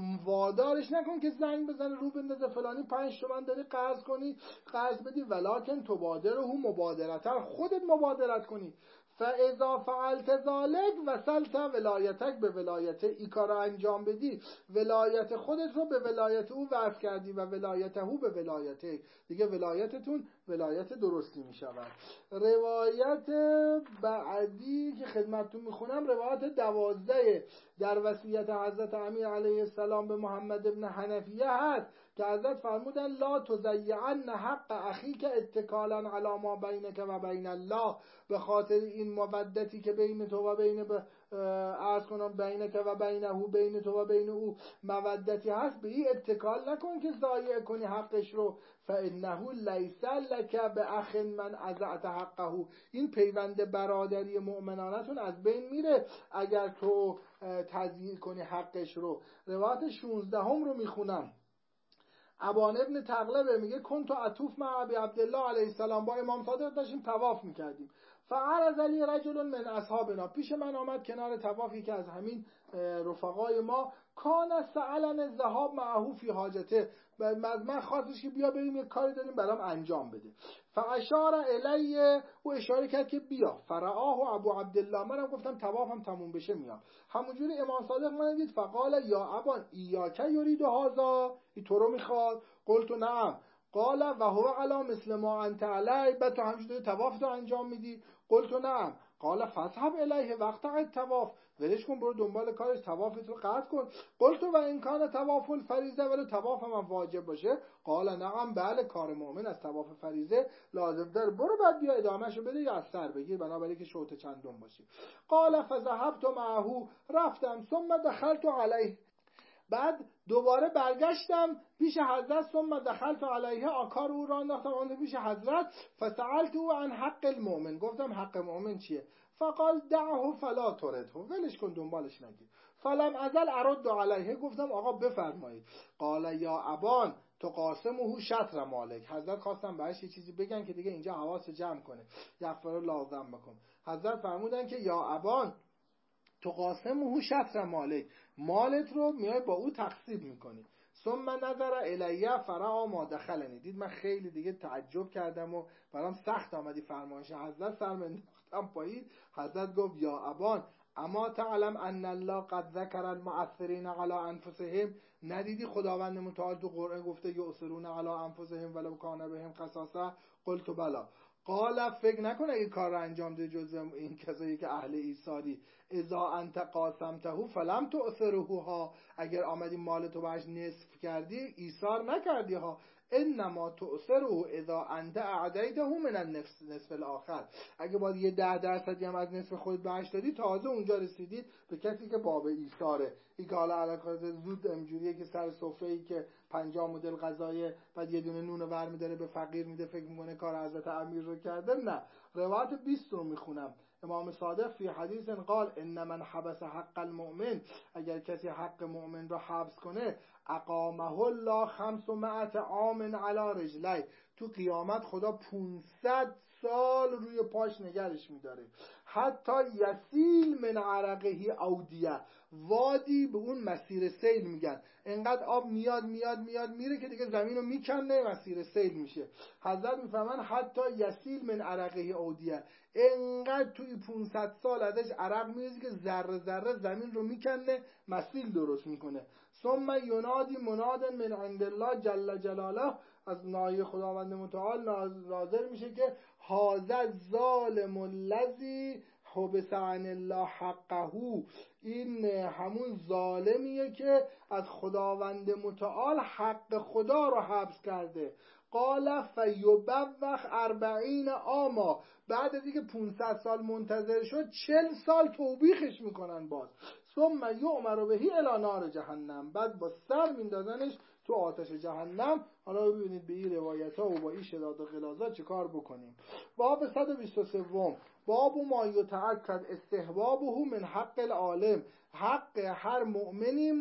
وادارش نکن که زنگ بزنه رو بندازه فلانی پنج تومن داری قرض کنی قرض بدی. ولکن تبادره مبادرتا، خودت مبادرت کنی. فاذا فعلت ذلك وصلت ولایتک به ولایت، این کارو انجام بدی ولایت خودت رو به ولایت او وصل کردی و ولایته به ولایته، دیگه ولایتتون ولایت درستی می شود. روایت بعدی که خدمتتون میخونم روایت دوازده در وصیت حضرت امیر علیه السلام به محمد ابن حنفیه هست که حضرت فرمودن لا تضیعن حق اخیک اتکالا علی ما بینک و بین الله، به خاطر این مودتی که بین تو و بین عرض کنم بینک و بینه، بین تو و بین او مودتی هست، به این اتکال نکن که ضایع کنی حقش رو. فانه لیس لک باخ من اضعت حقه. این پیوند برادری مؤمنانتون از بین میره اگر تو تضییع کنی حقش رو. روایت شانزده هم رو میخونم. ابان ابن تغلبه میگه کنت عطوف مع ابی عبدالله علیه السلام، با امام صادق داشتیم طواف میکردیم. فعرض علی رجل من اصحابنا، پیش من آمد کنار طوافی که از همین رفقای ما، کان سألن الذهاب معه فی حاجته، از من خواستش که بیا بریم یک کاری داریم برام انجام بده. فاشار الیه، او اشاره کرد که بیا. فرآه ابو عبدالله، منم گفتم طوافم تموم بشه میام. همونجوری امام صادق من دید، فقال یا ابان ایاک یرید هذا، این تو رو میخواد؟ قلت نعم. قال و هو علی مثل ما انت علی، بعد تو همینجوری طواف تو انجام میدی؟ قلت نعم. قال فاذهب الیه وقت الطواف، ولش کن برو دنبال کارش، طوافت رو قطع کن. قلت و این کان طواف الفریضه، ولی طواف هم واجب باشه؟ قال نعم، بله، کار مؤمن از طواف فریضه لازم داره، برو بعد بیا ادامهشو بده یا از سر بگیر، بنابراین که شوط چندم باشی. قال فذهبت معه، رفتم، ثم دخلت علیه، بعد دوباره برگشتم پیش حضرت، ثم دخلت علیه، آکار او را انداختم آن پیش حضرت. فسألت او عن حق المؤمن، گفتم حق مؤمن چیه؟ فقال دعه فلا ترده، ولش کن دنبالش نگیر. فلم ازل ارد علیه، گفتم آقا بفرمایید. قال یا ابان تقاسمه شطر مالک، حضرت خواستم بهش یه چیزی بگن که دیگه اینجا حواس جمع کنه، یغفر لازم بکن. حضرت فرمودن که یا ابان تقاسمه شطر مالک، مالت رو میای با او تقسیم میکنی. ثم نظر الیه فرا ما دخلنی، دید من خیلی دیگه تعجب کردم و برام سخت آمدی فرمایش حضرت، سرم انداختم پایین. حضرت گفت یا ابان اما تعلم ان الله قد ذکر المؤثرین علی انفسهم، ندیدی خداوند متعال تو قرآن گفته یؤثرون علی انفسهم ولو کان بهم خصاصه؟ قلت بلا. قال فکر نکن اگه کار رو انجام ده جز این کسایی که اهل ایثاری، اذا انت قاسمته فلم تؤثره ها، اگر آمدی مال تو بهش نصف کردی ایثار نکردی ها، انما تؤثره اذا انت اعدیته من النصف نصف الاخر، اگه باید یه ده درصدی هم از نصف خود بهش دادی تازه اونجا رسیدید به کسی که باب ایثاره. این که حالا علاقه زود امجوریه که سر سفره‌ای که پنجاه مدل غذای بعد یه دونه نون ور میداره به فقیر میده، فکر میکنه کار حضرت امیر رو کرده. نه، روایت بیست رو میخونم. امام صادق فی حدیث قال ان من حبس حق المؤمن، اگر کسی حق مؤمن را حبس کنه، اقامه الله خمسمائة عام علی رجلی، تو قیامت خدا پانصد سال روی پاش نگرش میداره. حتی یسیل من عرقه اودیه، وادی به اون مسیر سیل میگن، انقدر آب میاد میاد میاد میره که دیگه زمین رو میکنه، مسیر سیل میشه. حضرت میفهمن حتی یسیل من عرقه اودیه، انقدر توی پانصد سال ازش عرق میریزه که ذره ذره زمین رو میکنه، مسیل درست میکنه. ثم ینادی مناد من عند الله جل جلاله، از ناحیه خداوند متعال ناظر میشه که هذا الظالم الذی حبس عن الله حقه، این همون ظالمیه که از خداوند متعال حق خدا رو حبس کرده. قال فیبوخ اربعین عاما، بعد از اینکه پانصد سال منتظر شد چهل سال توبیخش میکنن باز. ثم یؤمر بهی الی نار جهنم، بعد با سر میندازنش تو آتش جهنم. حالا ببینید به این روایت ها و با این شداد و غلاظت چه کار بکنیم. باب صد و بیست و سه، باب ما یتأکد استحبابه من حق العالم، حق هر مؤمنی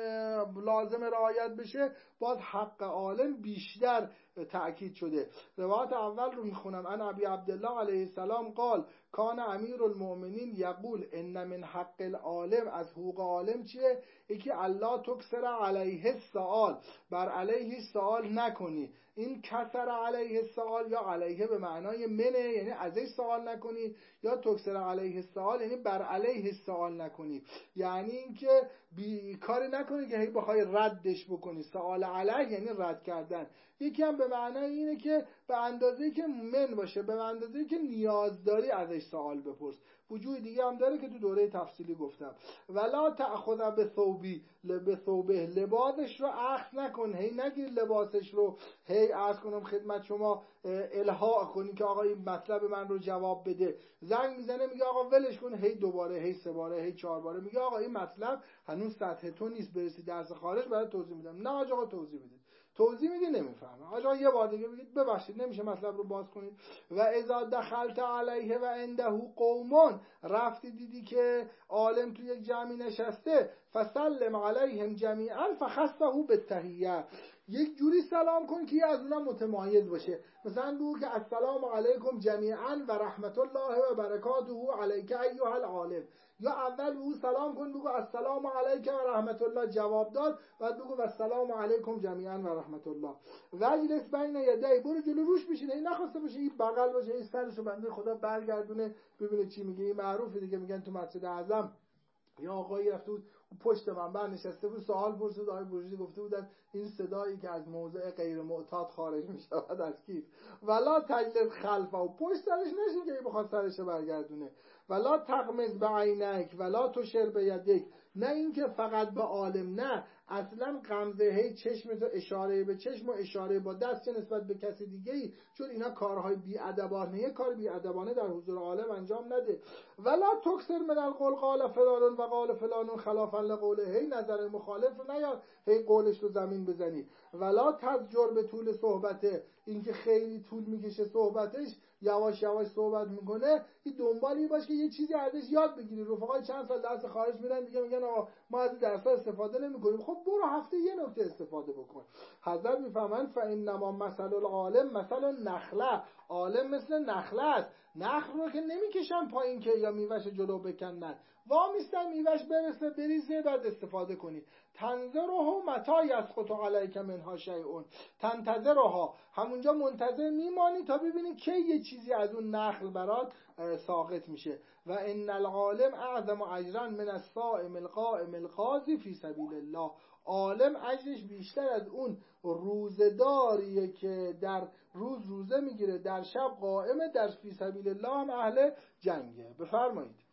لازم رعایت بشه، باز حق عالم بیشتر تأکید شده. روایت اول رو میخونم. ان ابی عبدالله علیه السلام قال کان امیر المؤمنین یقول ان من حق العالم، از حقوق عالم چیه؟ یکی الله تکسر علیه السؤال، بر علیه سوال نکنی. این کسر علیه السؤال یا علیه به معنای منه، یعنی ازش سوال نکنی، یا تکسر علیه السؤال یعنی بر علیه سوال نکنی، یعنی اینکه بیکاری نکنی که هی بخوای ردش بکنی. سوال علیه یعنی رد کردن. یکی هم به معنای اینه که به اندازه‌ای که من باشه، به اندازه‌ای که نیاز داری ازش سوال بپرس. وجوه دیگه هم داره که تو دوره تفصیلی گفتم. ولا تأخذ بثوبی، به ثوبه، لباسش رو اخذ نکن، هی نگیر لباسش رو هی عرض کنم خدمت شما الحاح کنی که آقا این مطلب من رو جواب بده. زنگ میزنه میگه آقا ولش کن، هی دوباره هی سه باره هی چهار باره میگه آقا این مطلب هنوز سطح تو نیست، برسی درس خارج برای توضیح میدم. نه آقا توضیح بده. توضیح میدی نمیفهمه. حالا یه بار دیگه بگید ببخشید نمیشه مطلب رو باز کنید. و اذا دخلت علیه و عنده قوم، رفتی دیدی که عالم تو یک جمعی نشسته، فسلم علیهم جمیعا فخصه بالتحیه، یک جوری سلام کن که از اونها متمایز باشه. مثلا بگو که السلام علیکم جمیعا و رحمت الله و برکاته علیک ایها العالم، یا اول بگو سلام کن بگو السلام علیک و رحمت الله، جواب داد، بعد بگو و السلام علیکم جمیعا و رحمت الله. وجلس بین یدی، برو جلو روش بشینه، این نخواسته باشه این بغل باشه، این سرشو بنده خدا برگردونه ببینه چی میگه. این معروفه دیگه، میگن تو مسجد اعظم یا آقایی رفته بود پشت منبر نشسته بود، سوال پرسید، آقای بروجردی گفته بودن این صدایی که از موضع غیر معتاد خارج میشود از کیست؟ ولا تجلس خلفه، و پشت سرش نشین که بخواد سرش برگردونه. ولا تغمض بعینک ولا تشر بیدک، نه اینکه فقط به عالم، نه اصلا غمزه هی چشم تو اشاره به چشم و اشاره با دست چه نسبت به کسی دیگه ای، چون اینا کارهای بی‌ادبانه، یه کار بی‌ادبانه در حضور عالم انجام نده. ولا تکثر من القول قال فلان و قال فلان خلافا لقوله، هی نظر مخالف رو نیار هی قولش رو زمین بزنی. ولا تزجر به طول صحبته، اینکه خیلی طول میکشه صحبتش، یواش یواش صحبت میکنه، این دنبالی باش که یه چیزی ازش یاد بگیری. رفقای چند سال درس خارج میرن دیگه میگن آقا ما از این درس‌ها استفاده نمی‌کنیم. خب برو هفته یه نکته استفاده بکن. حضرت میفهمن فإنما مثل العالم مثل النخله، عالم مثل نخله است. نخل رو که نمیکشن پایین که یا میوهش جلو بکنن، وا میستن میوهش برسه بریزه بعد استفاده کنی. تنظرها متى یسقط علیک منها شیء، تنتظرها، همونجا منتظر میمانی تا ببینی کی یه چیزی از اون نخل برات ساقط میشه. و ان العالم اعظم اجرا من الصائم القائم القاضی فی سبیل الله، عالم اجرش بیشتر از اون روزداریه که در روز روزه میگیره در شب قائمه در فی سبیل الله هم اهل جنگه. بفرمایید.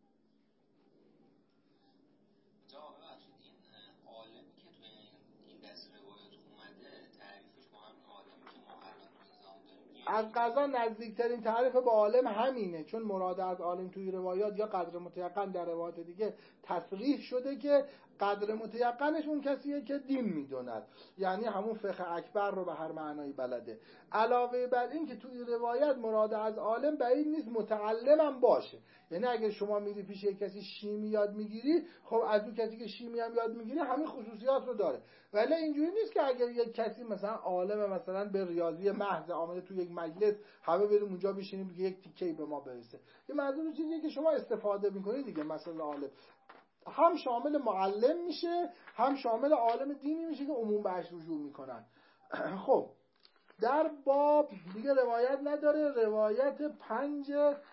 از قضا نزدیکترین تعریف با عالم همینه، چون مراد از عالم توی روایات یا قدر متیقن در روایات دیگه تصریح شده که قدر متیقنش اون کسیه که دین میدوند، یعنی همون فقه اکبر رو به هر معنایی بلده. علاوه بر این که توی روایت مراد از عالم بعید نیست متعلمم باشه، یعنی اگه شما میری پیش یک کسی شیمی یاد میگیری، خب از اون کسی که شیمی هم یاد میگیری همین خصوصیات رو داره. ولی اینجوری نیست که اگر یک کسی مثلا عالم مثلا به ریاضی محض آمده توی یک مجلس همه بریم اونجا بشینیم بگه یک تیکه‌ای به ما برسه. این منظور چیزیه که شما استفاده میکنید دیگه. مثلا عالم هم شامل معلم میشه هم شامل عالم دینی میشه که عموم بهش رجوع میکنن. خب در باب دیگه روایت نداره، روایت پنج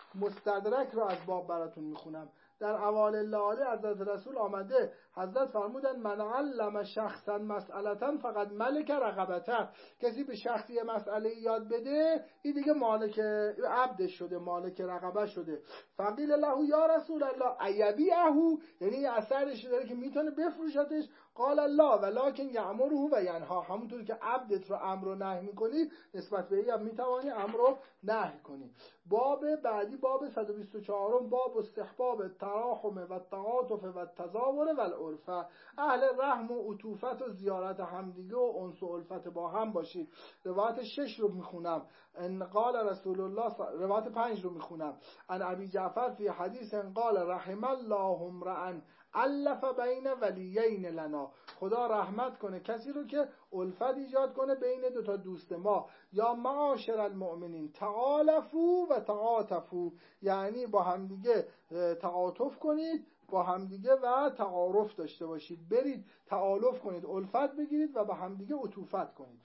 مستدرک رو از باب براتون میخونم. در اوائل الليالي حضرت رسول آمده، حضرت فرمودن من علم شخصا مسئلتا فقط ملک رقبته، کسی به شخصی مسئله یاد بده این دیگه مالک عبد شده، مالک رقبه شده. فقیل له یا رسول الله ایبیعه، یعنی اثرش داره که میتونه بفروشتش. قال الله ولکن یأمره و ینها، همونطور که عبدت رو امر و نهی میکنی نسبت به این میتوانی امر و نهی کنی. باب بعدی باب صد و بیست و چهار، باب استحباب تراحم و تعاطف و تزاور و الالفه، اهل رحم و عطوفت و زیارت همدیگه و انس و الفت با هم باشید. روایت شش رو میخونم. ان قال رسول الله، روایت پنج رو میخونم. ان ابی جعفر فی حدیث قال رحم الله امرئ الف بین ولیین لنا، خدا رحمت کنه کسی رو که الفت ایجاد کنه بین دو تا دوست ما. یا معاشر المؤمنین تعالفوا و تعاطفوا، یعنی با همدیگه تعاطف کنید با همدیگه و تعارف داشته باشید، برید تعالف کنید الفت بگیرید و با همدیگه عطوفت کنید.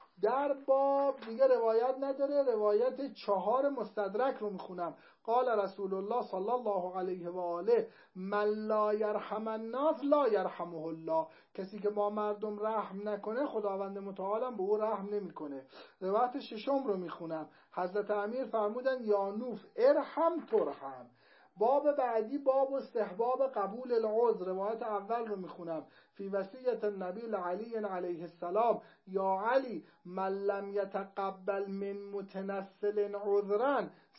در باب دیگه روایت نداره، روایت چهار مستدرک رو میخونم. قال رسول الله صلی الله علیه و آله من لا یرحم الناس لا یرحمه الله، کسی که با مردم رحم نکنه خداوند متعال به او رحم نمیکنه. روایت ششم رو میخونم. حضرت امیر فرمودن یا نوف ارحم ترحم. باب بعدی باب استحباب قبول العذر، روایت اول رو میخونم. فی وصیت النبی علی علیه السلام یا علی من لم یتقبل من متنسل عذرا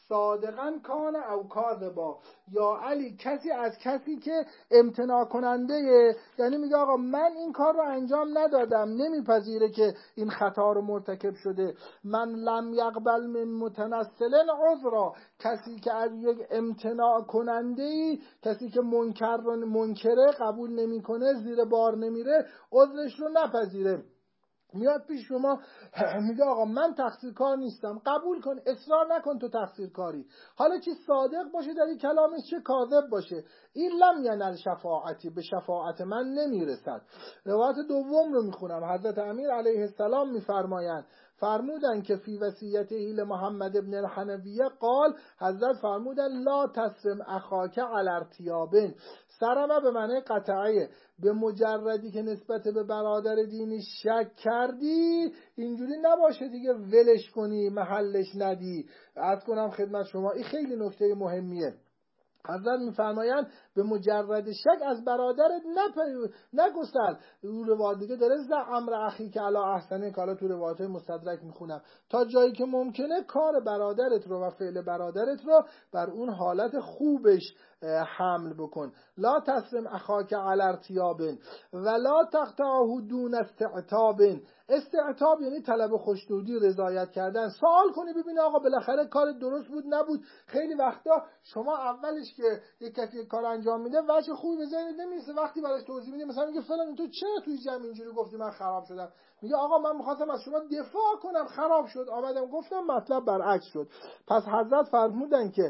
صادقا کان او کاذبا، یا علی کسی از کسی که امتناع کننده، یعنی میگه آقا من این کار رو انجام ندادم، نمیپذیره که این خطا رو مرتکب شده. من لم یقبل من متنسل عذرا، کسی که از یک امتناع کننده، کسی که منکر رو منکره قبول نمیکنه، زیر بار نمیره، عذرش رو نپذیره. میاد پیش شما میگه آقا من تقصیرکار نیستم، قبول کن، اصرار نکن تو تقصیرکاری. حالا چه صادق باشه در این کلامش، چه کاذب باشه، این لم ینل شفاعتی، به شفاعت من نمیرسد. روایت دوم رو میخونم. حضرت امیر علیه السلام میفرمایند، فرمودن که فی وصیته ایل محمد ابن الحنویه قال، حضرت فرمودن لا تسرم اخاک علی ارتیابن، سرمه به معنی قطعه، به مجردی که نسبت به برادر دینی شک کردی اینجوری نباشه دیگه ولش کنی، محلش ندی. عرض کنم خدمت شما این خیلی نکته مهمیه. حضرت میفرمایند به مجرد شک از برادرت نگسل. اون روایت دیگه داره ز امر اخی که علی احسنه، که حالا تو روایت مستدرک میخونم، تا جایی که ممکنه کار برادرت رو و فعل برادرت رو بر اون حالت خوبش حمل بکن. لا تسلم اخاک علی ارتیاب ولا تقطعه دون استعتاب. استعتاب یعنی طلب خوشنودی، رضایت کردن. سوال کنی ببین آقا بالاخره کار درست بود نبود. خیلی وقتا شما اولش که یک کسی کار انجام میده وجه خوبی به ذهنت نمیرسه، وقتی براش توضیح میدی مثلا میگه فلان تو چرا توی جمع اینجوری گفتی من خراب شدم، میگه آقا من می‌خواستم از شما دفاع کنم، خراب شد، آمدم گفتم مطلب برعکس شد. پس حضرت فرمودن که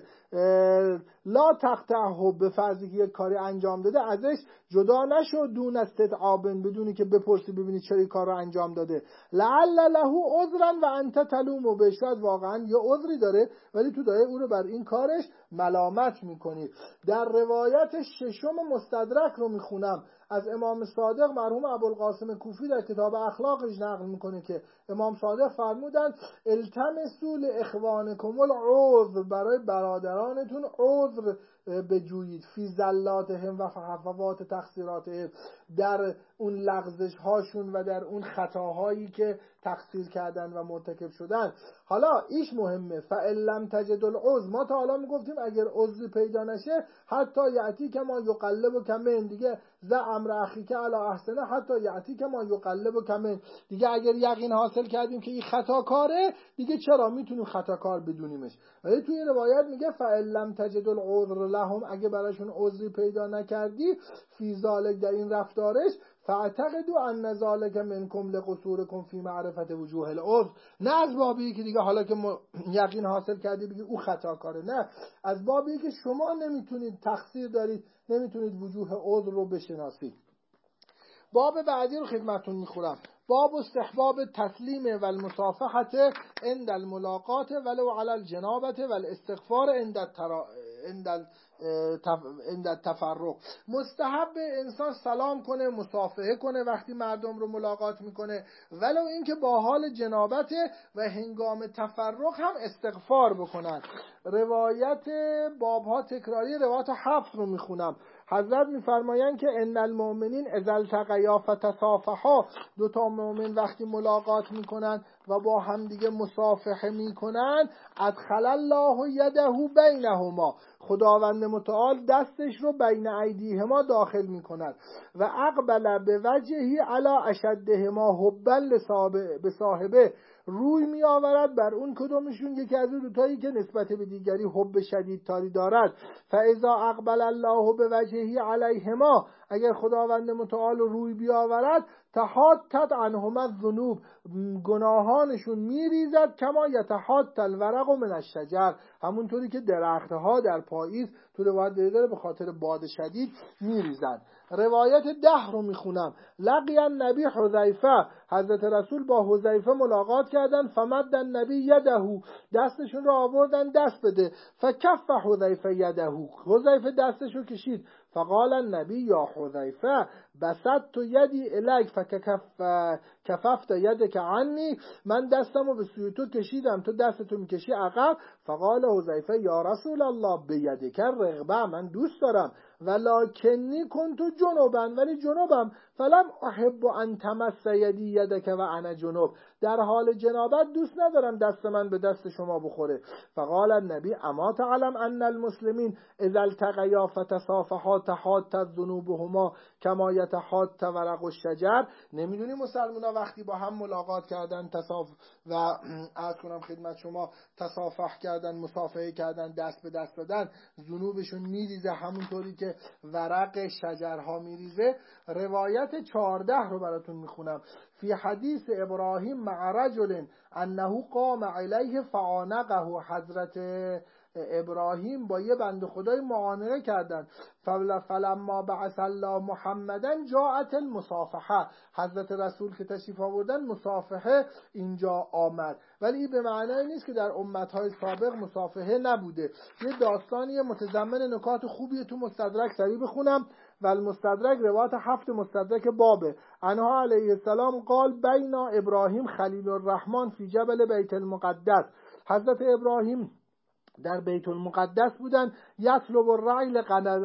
لا تقطعه، به فرضی که یک کاری انجام داده ازش جدا نشو، دون استدعابن، بدونی که بپرسی ببینی چرا این کار رو انجام داده. لعل له عذرا و انت تلومه، به شاید واقعا یه عذری داره ولی تو داره او رو بر این کارش ملامت میکنی. در روایت ششم مستدرک رو میخونم از امام صادق مرحوم ابوالقاسم کوفی در کتاب اخلاقش نقل میکنه که امام صادق فرمودند التمسوا لاخوانکم العذر، برای برادرانتون عذر بجویید، فی زلاتهم و فحفوات تقصیراتهم، در اون لغزش هاشون و در اون خطاهایی که تقصیر کردن و مرتکب شدن. حالا ایش مهمه، فإن لم تجد العذر، ما تا حالا میگفتیم اگر عذر پیدا نشه حتی یعتی که ما یقلب و کمن، دیگه ز امر اخی که علی احسنه حتی یعتی که ما یقلب و کمن، دیگه اگر یقین حاصل کردیم که این خطا کاره دیگه چرا میتونیم خطا کار بدونیمش. ولی توی روایت میگه فإن لم تجد العذر لهم، اگه براشون عذری پیدا نکردی فی ذالک، در این رفتارش، فاعتقدوا ان ذالک منکم لقصورکم فی معرفت وجوه العذر، نه از بابی که دیگه حالا که یقین حاصل کردی بگی او خطا کاره، نه، از بابی که شما نمیتونید، تقصیر دارید، نمیتونید وجوه عذر رو بشناسید. باب بعدی رو خدمتتون میخورم. باب استحباب تسلیم و المصافحت عند الملاقات ولو علی الجنابت و الاستغفار عند الترا... عند عند التفرق. مستحب انسان سلام کنه، مصافحه کنه وقتی مردم رو ملاقات میکنه، ولو اینکه با حال جنابت و هنگام تفرق هم استغفار بکنن. روایت بابها تکراری، روایت هفت رو میخونم. حضرت میفرمایند که ان المؤمنین اذا التقیا فتصافحا، دو تا مؤمن وقتی ملاقات میکنن و با هم دیگه مصافحه میکنن، ادخل الله یده بینهما، خداوند متعال دستش رو بین ایدیهما داخل میکند و اقبل به وجهی علی اشدهما حبا لصاحبه، روی می آورد بر اون کدومشون یکی از اون دوتایی که نسبت به دیگری حب شدید تاری دارد. فاذا اقبل الله به وجهی علیهما، اگر خداوند متعال روی بیاورد، تحاطت عنهما الذنوب، گناهانشون میریزد، کما یتحاط الورق من الشجر، همونطوری که درختها در پاییز تو روایت داره به خاطر باد شدید میریزد. روایت ده رو میخونم. لقی النبی حذیفه، حضرت رسول با حذیفه ملاقات کردن، فمد النبی یده، دستشون رو آوردن دست بده، فکف حذیفه یده، حذیفه دستشو کشید، فقال النبی یا حذیفه بسطت یدی الیک فکف کففت یدک عنی، من دستمو به سوی تو کشیدم تو دستتو میکشی عقب، فقال حذیفه یا رسول الله بیدک رغبه، من دوست دارم، ولکنی کنت جنبا، ولی جنبم، فلم احب ان تمس یدی یدک و انا جنب، در حال جنابت دوست ندارم دست من به دست شما بخوره. فقال النبی اما تعلم ان المسلمین اذا التقیا فتصافحا تحاتت ذنوبهما کما یتحات ورق الشجر، نمیدونی مسلمان‌ها وقتی با هم ملاقات کردن تصاف و عرض کنم خدمت شما تصافح کردن، مصافحه کردن، دست به دست دادن، ذنوبشون میریزه همونطوری که ورق شجرها میریزه. روایت چهارده رو براتون میخونم. فی حدیث ابراهیم مع رجل انه قام علیه فعانقه، حضرت ابراهیم با یه بنده خدای معانقه کردن. فلما بعث الله محمدن جاءت المصافحه، حضرت رسول که تشریف آوردن مصافحه اینجا آمد، ولی به معنی نیست که در امتهای سابق مصافحه نبوده. یه داستانی متضمن نکات خوبی تو مستدرک سریع بخونم. و المستدرک روایت هفت مستدرک بابه. انها علیه السلام قال بین ابراهیم خلیل الرحمن فی جبل بیت المقدس، حضرت ابراهیم در بیت المقدس بودن، یطلب الرعی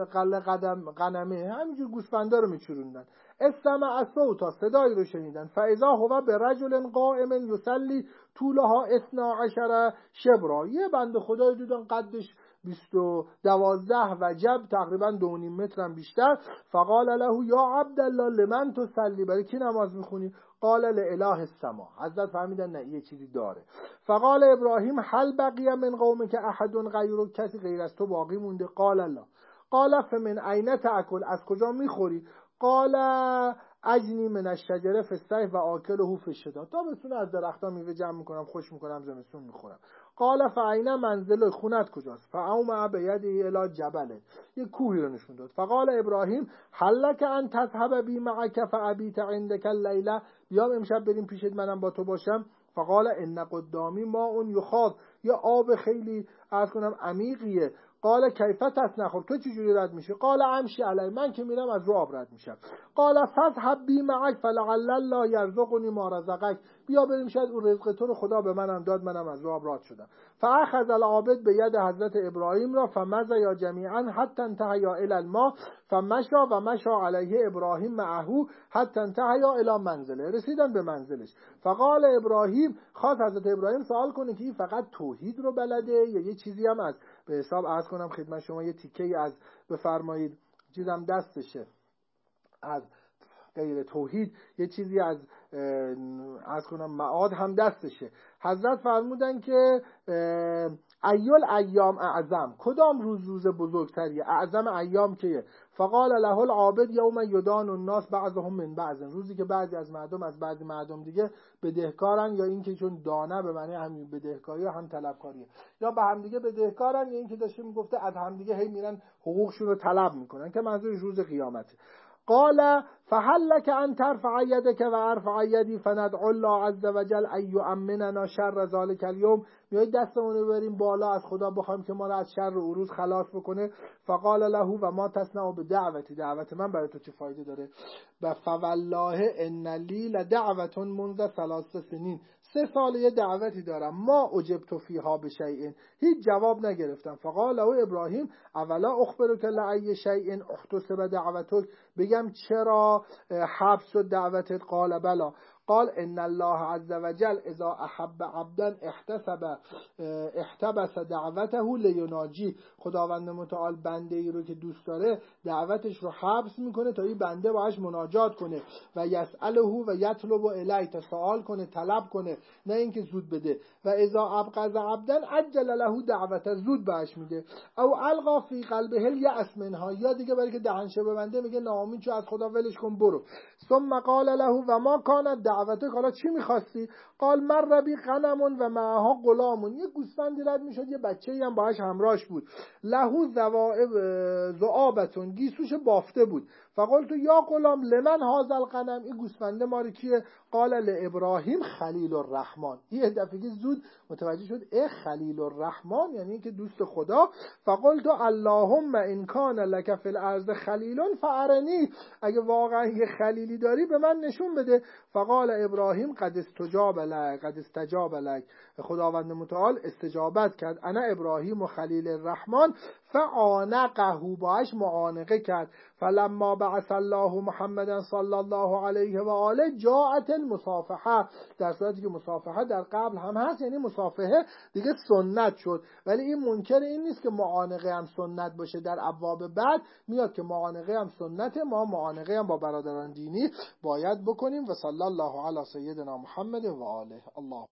غنمه، همینجور گوسفندا رو میچروندن. استمع صوتا، صدایی رو شنیدن. فاذا هو برجل قائم یصلی طولها اثنا عشر شبرا، یه بنده خدای دیدن قدش بیست و دوازده و جب تقریبا دو و نیم متر هم بیشتر. فقال له یا عبدالله لمن تصلی، برای کی نماز میخونی؟ قال لإله السما، حضرت فهمیدن نه یه چیزی داره. فقال ابراهیم هل بقی من قومک احد غیرک، کسی غیر از تو باقی مونده؟ قال الله. قال فمن این تأکل، از کجا میخوری؟ قال اجنی من الشجره فی الصیف و آکله فی الشتاء، تا بتونه از درختها میوه جمع میکنم، خوش میکنم، زمستون میخورم. قال فاین منزل، خونت کجاست؟ فاومع بیده الی جبل، یه کوهی رو نشون داد. فقال ابراهیم هل لک ان تذهب بی معک فابیت عندک اللیله، بیام امشب بریم پیشت منم با تو باشم. فقال ان قدامی ماء یخاض، یا آب خیلی عرض کنم عمیقیه. قال کیف تصنع، خب تو چجوری رد میشی؟ قال امشی علی، من که میرم از رو آب رد میشم. قال فذهب بی معک فلعل الله یرزقنی ما رزقک، بیا بریم شاید اون رزق تو رو خدا به منم داد، منم از رو آب رد شدم. فاخذ العابد بید حضرت ابراهیم را فمضى یا جمیعا حتی انتهیا الی الماء فمشى و مشى علیه ابراهیم معه حتی انتهیا الی منزله، رسیدن به منزلش. فقال ابراهیم، خواست حضرت ابراهیم سوال کنه که این فقط توحید رو بلده یا یه چیزی هم از به حساب عرض کنم خدمت شما یه تیکه‌ای از بفرمایید چیزم دستشه از غیر توحید، یه چیزی از عرض کنم معاد هم دستشه. حضرت فرمودن که ایل ایام اعظم، کدام روز روز بزرگتریه؟ اعظم ایام کیه؟ فقال له العابد یوم یدان الناس بعضهم من بعض، روزی که بعضی از مردم از بعضی مردم دیگه بدهکارن، یا اینکه چون دانه به معنی هم بدهکاری هم طلبکاریه، یا به هم دیگه بدهکارن، یا اینکه داشته میگفته از هم دیگه هی میرن حقوقشون رو طلب میکنن، که منظورش روز قیامته. قال فهل لك ان ترفع يدك و ارفع يدي فندعو الله عز وجل ان يؤمننا شر ذلك اليوم، میای دستمون رو بریم بالا از خدا بخوایم که ما رو از شر اون روز خلاص بکنه. فقال له و ما تصنع بدعوتی، دعوت من برای تو چه فایده داره؟ و فوالله ان لی لدعوه منذ ثلاث سنین، سه سال یه دعوتی دارم، ما اجبت فیها بشیء، هیچ جواب نگرفتم. فقال له ابراهیم اولا اخبرک لای شیء احتسب دعوتک، بگم چرا حبس شد دعوتت؟ قال بلا. قال ان الله عز وجل اذا احب عبدا احتسب احتبس دعوته لیناجی، خداوند متعال بنده ای رو که دوست داره دعوتش رو حبس میکنه تا این بنده باهاش مناجات کنه، و یسأله و یطلب الیه، تا سوال کنه، طلب کنه، نه اینکه زود بده. و اذا ابغض عبدا عجل له دعوته، زود بهش میده. او القا فی قلبه الیأس منها، یا دیگه برای که دهنشه ببنده میگه ناامید شو، از خدا ولش کن برو. ثم قال له و ما کانت دعوتک، حالا چی میخواستی؟ قال مر بی غنم و معها غلام، یه گوسفندی رد میشد، یه بچه‌ای هم باهاش همراهش بود. له ذوائب ذؤابتون، گیسوش بافته بود. فقلت یا غلام لمن هذا الغنم، این گوسفنده مال کیه؟ قال لابراهیم خلیل الرحمن. یه دفعه زود متوجه شد اه خلیل الرحمن یعنی که دوست خدا. فقلت اللهم ان کان لك فی الارض خلیل فارنی، اگه واقعا یه خلیلی داری به من نشون بده. فقال ابراهیم قد استجاب لک، قد استجاب لک، خداوند متعال استجابت کرد. انا ابراهیم و خلیل الرحمن فعانقه، باش معانقه کرد. فلما بعث الله محمدا صلی الله علیه و آله جاءت المصافحه، در صورتی که مصافحه در قبل هم هست، یعنی مصافحه دیگه سنت شد. ولی این منکر این نیست که معانقه هم سنت باشه. در ابواب بعد میاد که معانقه هم سنت، ما معانقه هم با برادران دینی باید بکنیم. و صلی الله علی سیدنا محمد و آله. الله